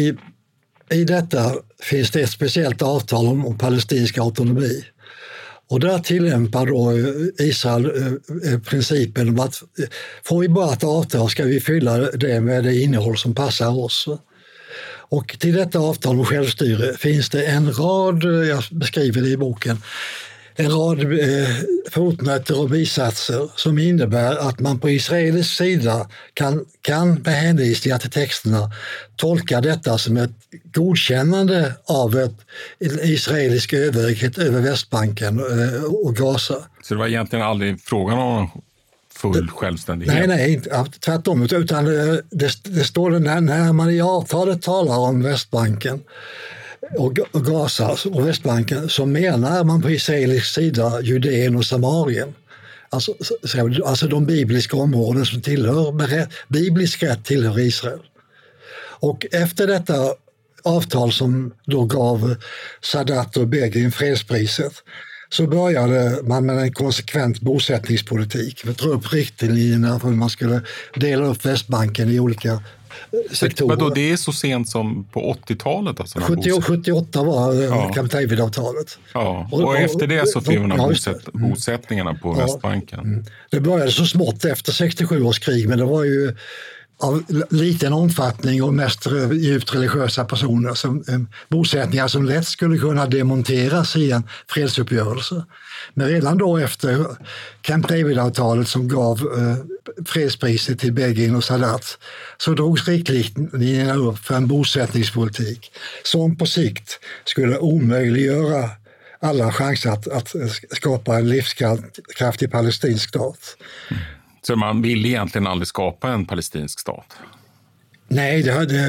i detta finns det ett speciellt avtal om palestinsk autonomi. Och där tillämpar då Israel principen om att får vi bara ett avtal ska vi fylla det med det innehåll som passar oss. Och till detta avtal om självstyre finns det en rad, jag beskriver det i boken, en rad fotnötter och bisatser som innebär att man på israelisk sida kan med hänvisningar till texterna tolka detta som ett godkännande av ett israelisk överhöghet över Västbanken och Gaza.
Så det var egentligen aldrig frågan om full självständighet?
Nej, tvärtom. Utan det står när man i avtalet talar om Västbanken och Gaza och Västbanken, så menar man på israelisk sida Judeen och Samarien. Alltså de bibliska områden som biblisk rätt tillhör Israel. Och efter detta avtal som då gav Sadat och Begin fredspriset, så började man med en konsekvent bosättningspolitik. Vi drog upp riktlinjerna för hur man skulle dela upp Västbanken i olika sektorer.
Men då det är så sent som på 80-talet? Alltså,
78 var Camp David-avtalet.
Ja, och efter det så fick bosättningarna på Västbanken.
Det började så smått efter 67 års krig, men det var ju av liten omfattning och mest djupt religiösa personer, bosättningar som lätt skulle kunna demonteras i en fredsuppgörelse. Men redan då efter Camp David-avtalet som gav fredspriset till Begin och Sadat, så drogs riktlinjerna upp för en bosättningspolitik som på sikt skulle omöjliggöra alla chanser att skapa en livskraftig palestinsk stat.
Så man ville egentligen aldrig skapa en palestinsk stat?
Nej,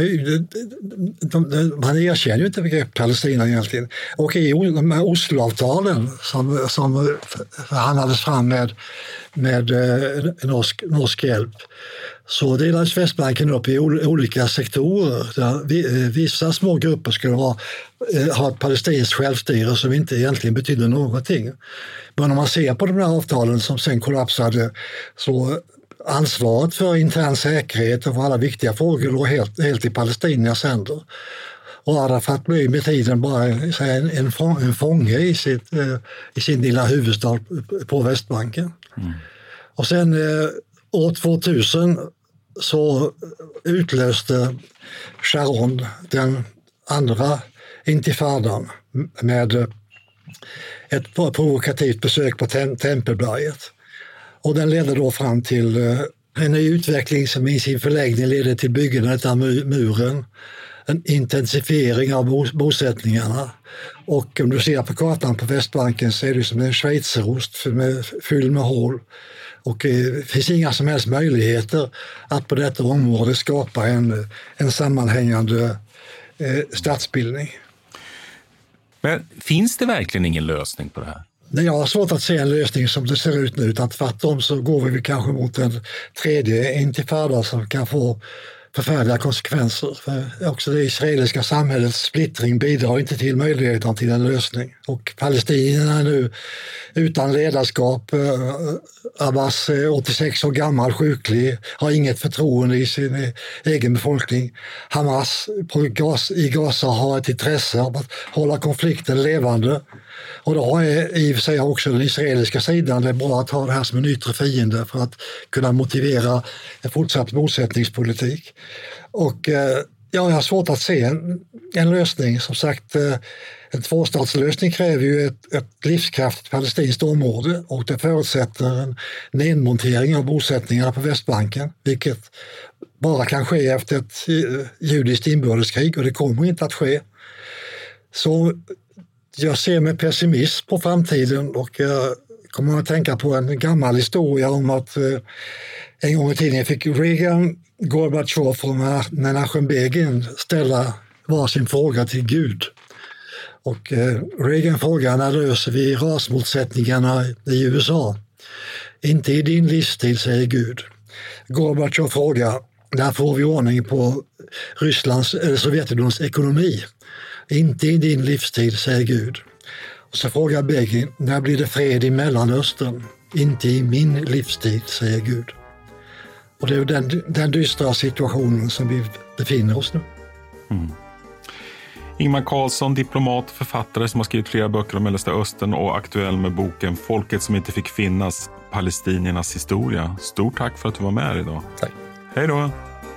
man erkänner ju inte begrepp Palestina egentligen. Och i de här Osloavtalen som förhandlades fram med norsk hjälp, så delades Västbanken upp i olika sektorer där vissa små grupper skulle ha ett palestinskt självstyre som inte egentligen betyder någonting. Men om man ser på de här avtalen som sen kollapsade, så ansvaret för intern säkerhet och för alla viktiga frågor låg helt i palestiniernas händer. Och Arafat blev med tiden bara en fånge i sin lilla huvudstad på Västbanken. Och sen år 2000 så utlöste Sharon den andra intifadan med ett provokativt besök på Tempelberget. Och den ledde då fram till en ny utveckling som i sin förlängning ledde till byggandet av muren, en intensifiering av bosättningarna. Och om du ser på kartan på Västbanken så är det som en schweizerost fylld med hål. Och det finns inga som helst möjligheter att på detta område skapa en sammanhängande stadsbildning.
Men finns det verkligen ingen lösning på det här?
Jag har svårt att se en lösning som det ser ut nu, utan tvärtom så går vi kanske mot en tredje intifada som kan få förfärliga konsekvenser. För också det israeliska samhällets splittring bidrar inte till möjligheten till en lösning. Och palestinierna är nu utan ledarskap. Abbas är 86 år gammal, sjuklig, har inget förtroende i sin egen befolkning. Hamas i Gaza har ett intresse av att hålla konflikten levande. Och då är i och för sig också den israeliska sidan det är bra att ha det här som en yttre fiende för att kunna motivera en fortsatt bosättningspolitik. Och jag har svårt att se en lösning. Som sagt, en tvåstatslösning kräver ju ett livskraftigt palestinskt område, och det förutsätter en nedmontering av bosättningarna på Västbanken, vilket bara kan ske efter ett judiskt inbördeskrig, och det kommer inte att ske. Så jag ser med pessimism på framtiden, och jag kommer att tänka på en gammal historia om att en gång i tiden fick Reagan, Gorbachev och Menachem Begin ställa varsin fråga till Gud. Och Reagan frågar: när löser vi rasmotsättningarna i USA? Inte i din livstid, säger Gud. Gorbachev frågar: när får vi ordning på Sovjetunionens ekonomi? Inte i din livstid, säger Gud. Och så frågar Begin: när blir det fred i Mellanöstern? Inte i min livstid, säger Gud. Och det är den dystra situationen som vi befinner oss nu.
Ingmar Carlsson, diplomat och författare som har skrivit flera böcker om Mellersta Östern och aktuell med boken Folket som inte fick finnas, palestiniernas historia. Stort tack för att du var med här idag.
Tack.
Hej då!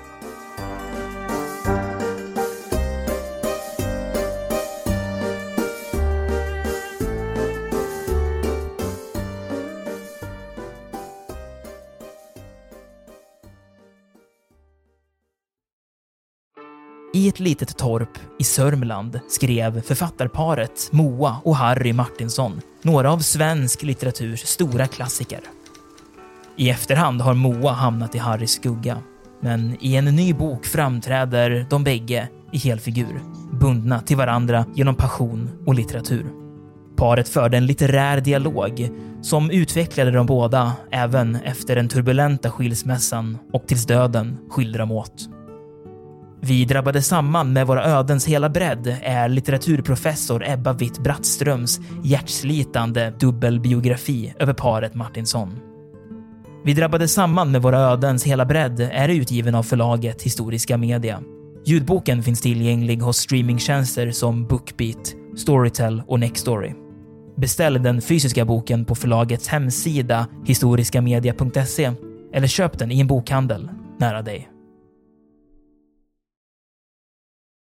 I ett litet torp i Sörmland skrev författarparet Moa och Harry Martinsson några av svensk litteraturs stora klassiker. I efterhand har Moa hamnat i Harrys skugga, men i en ny bok framträder de bägge i helfigur, bundna till varandra genom passion och litteratur. Paret förde en litterär dialog som utvecklade de båda även efter den turbulenta skilsmässan och tills döden skilde dem åt. Vi drabbade samman med våra ödens hela bredd är litteraturprofessor Ebba Witt-Brattströms hjärtslitande dubbelbiografi över paret Martinsson. Vi drabbade samman med våra ödens hela bredd är utgiven av förlaget Historiska Media. Ljudboken finns tillgänglig hos streamingtjänster som Bookbeat, Storytel och Nextory. Beställ den fysiska boken på förlagets hemsida historiskamedia.se eller köp den i en bokhandel nära dig.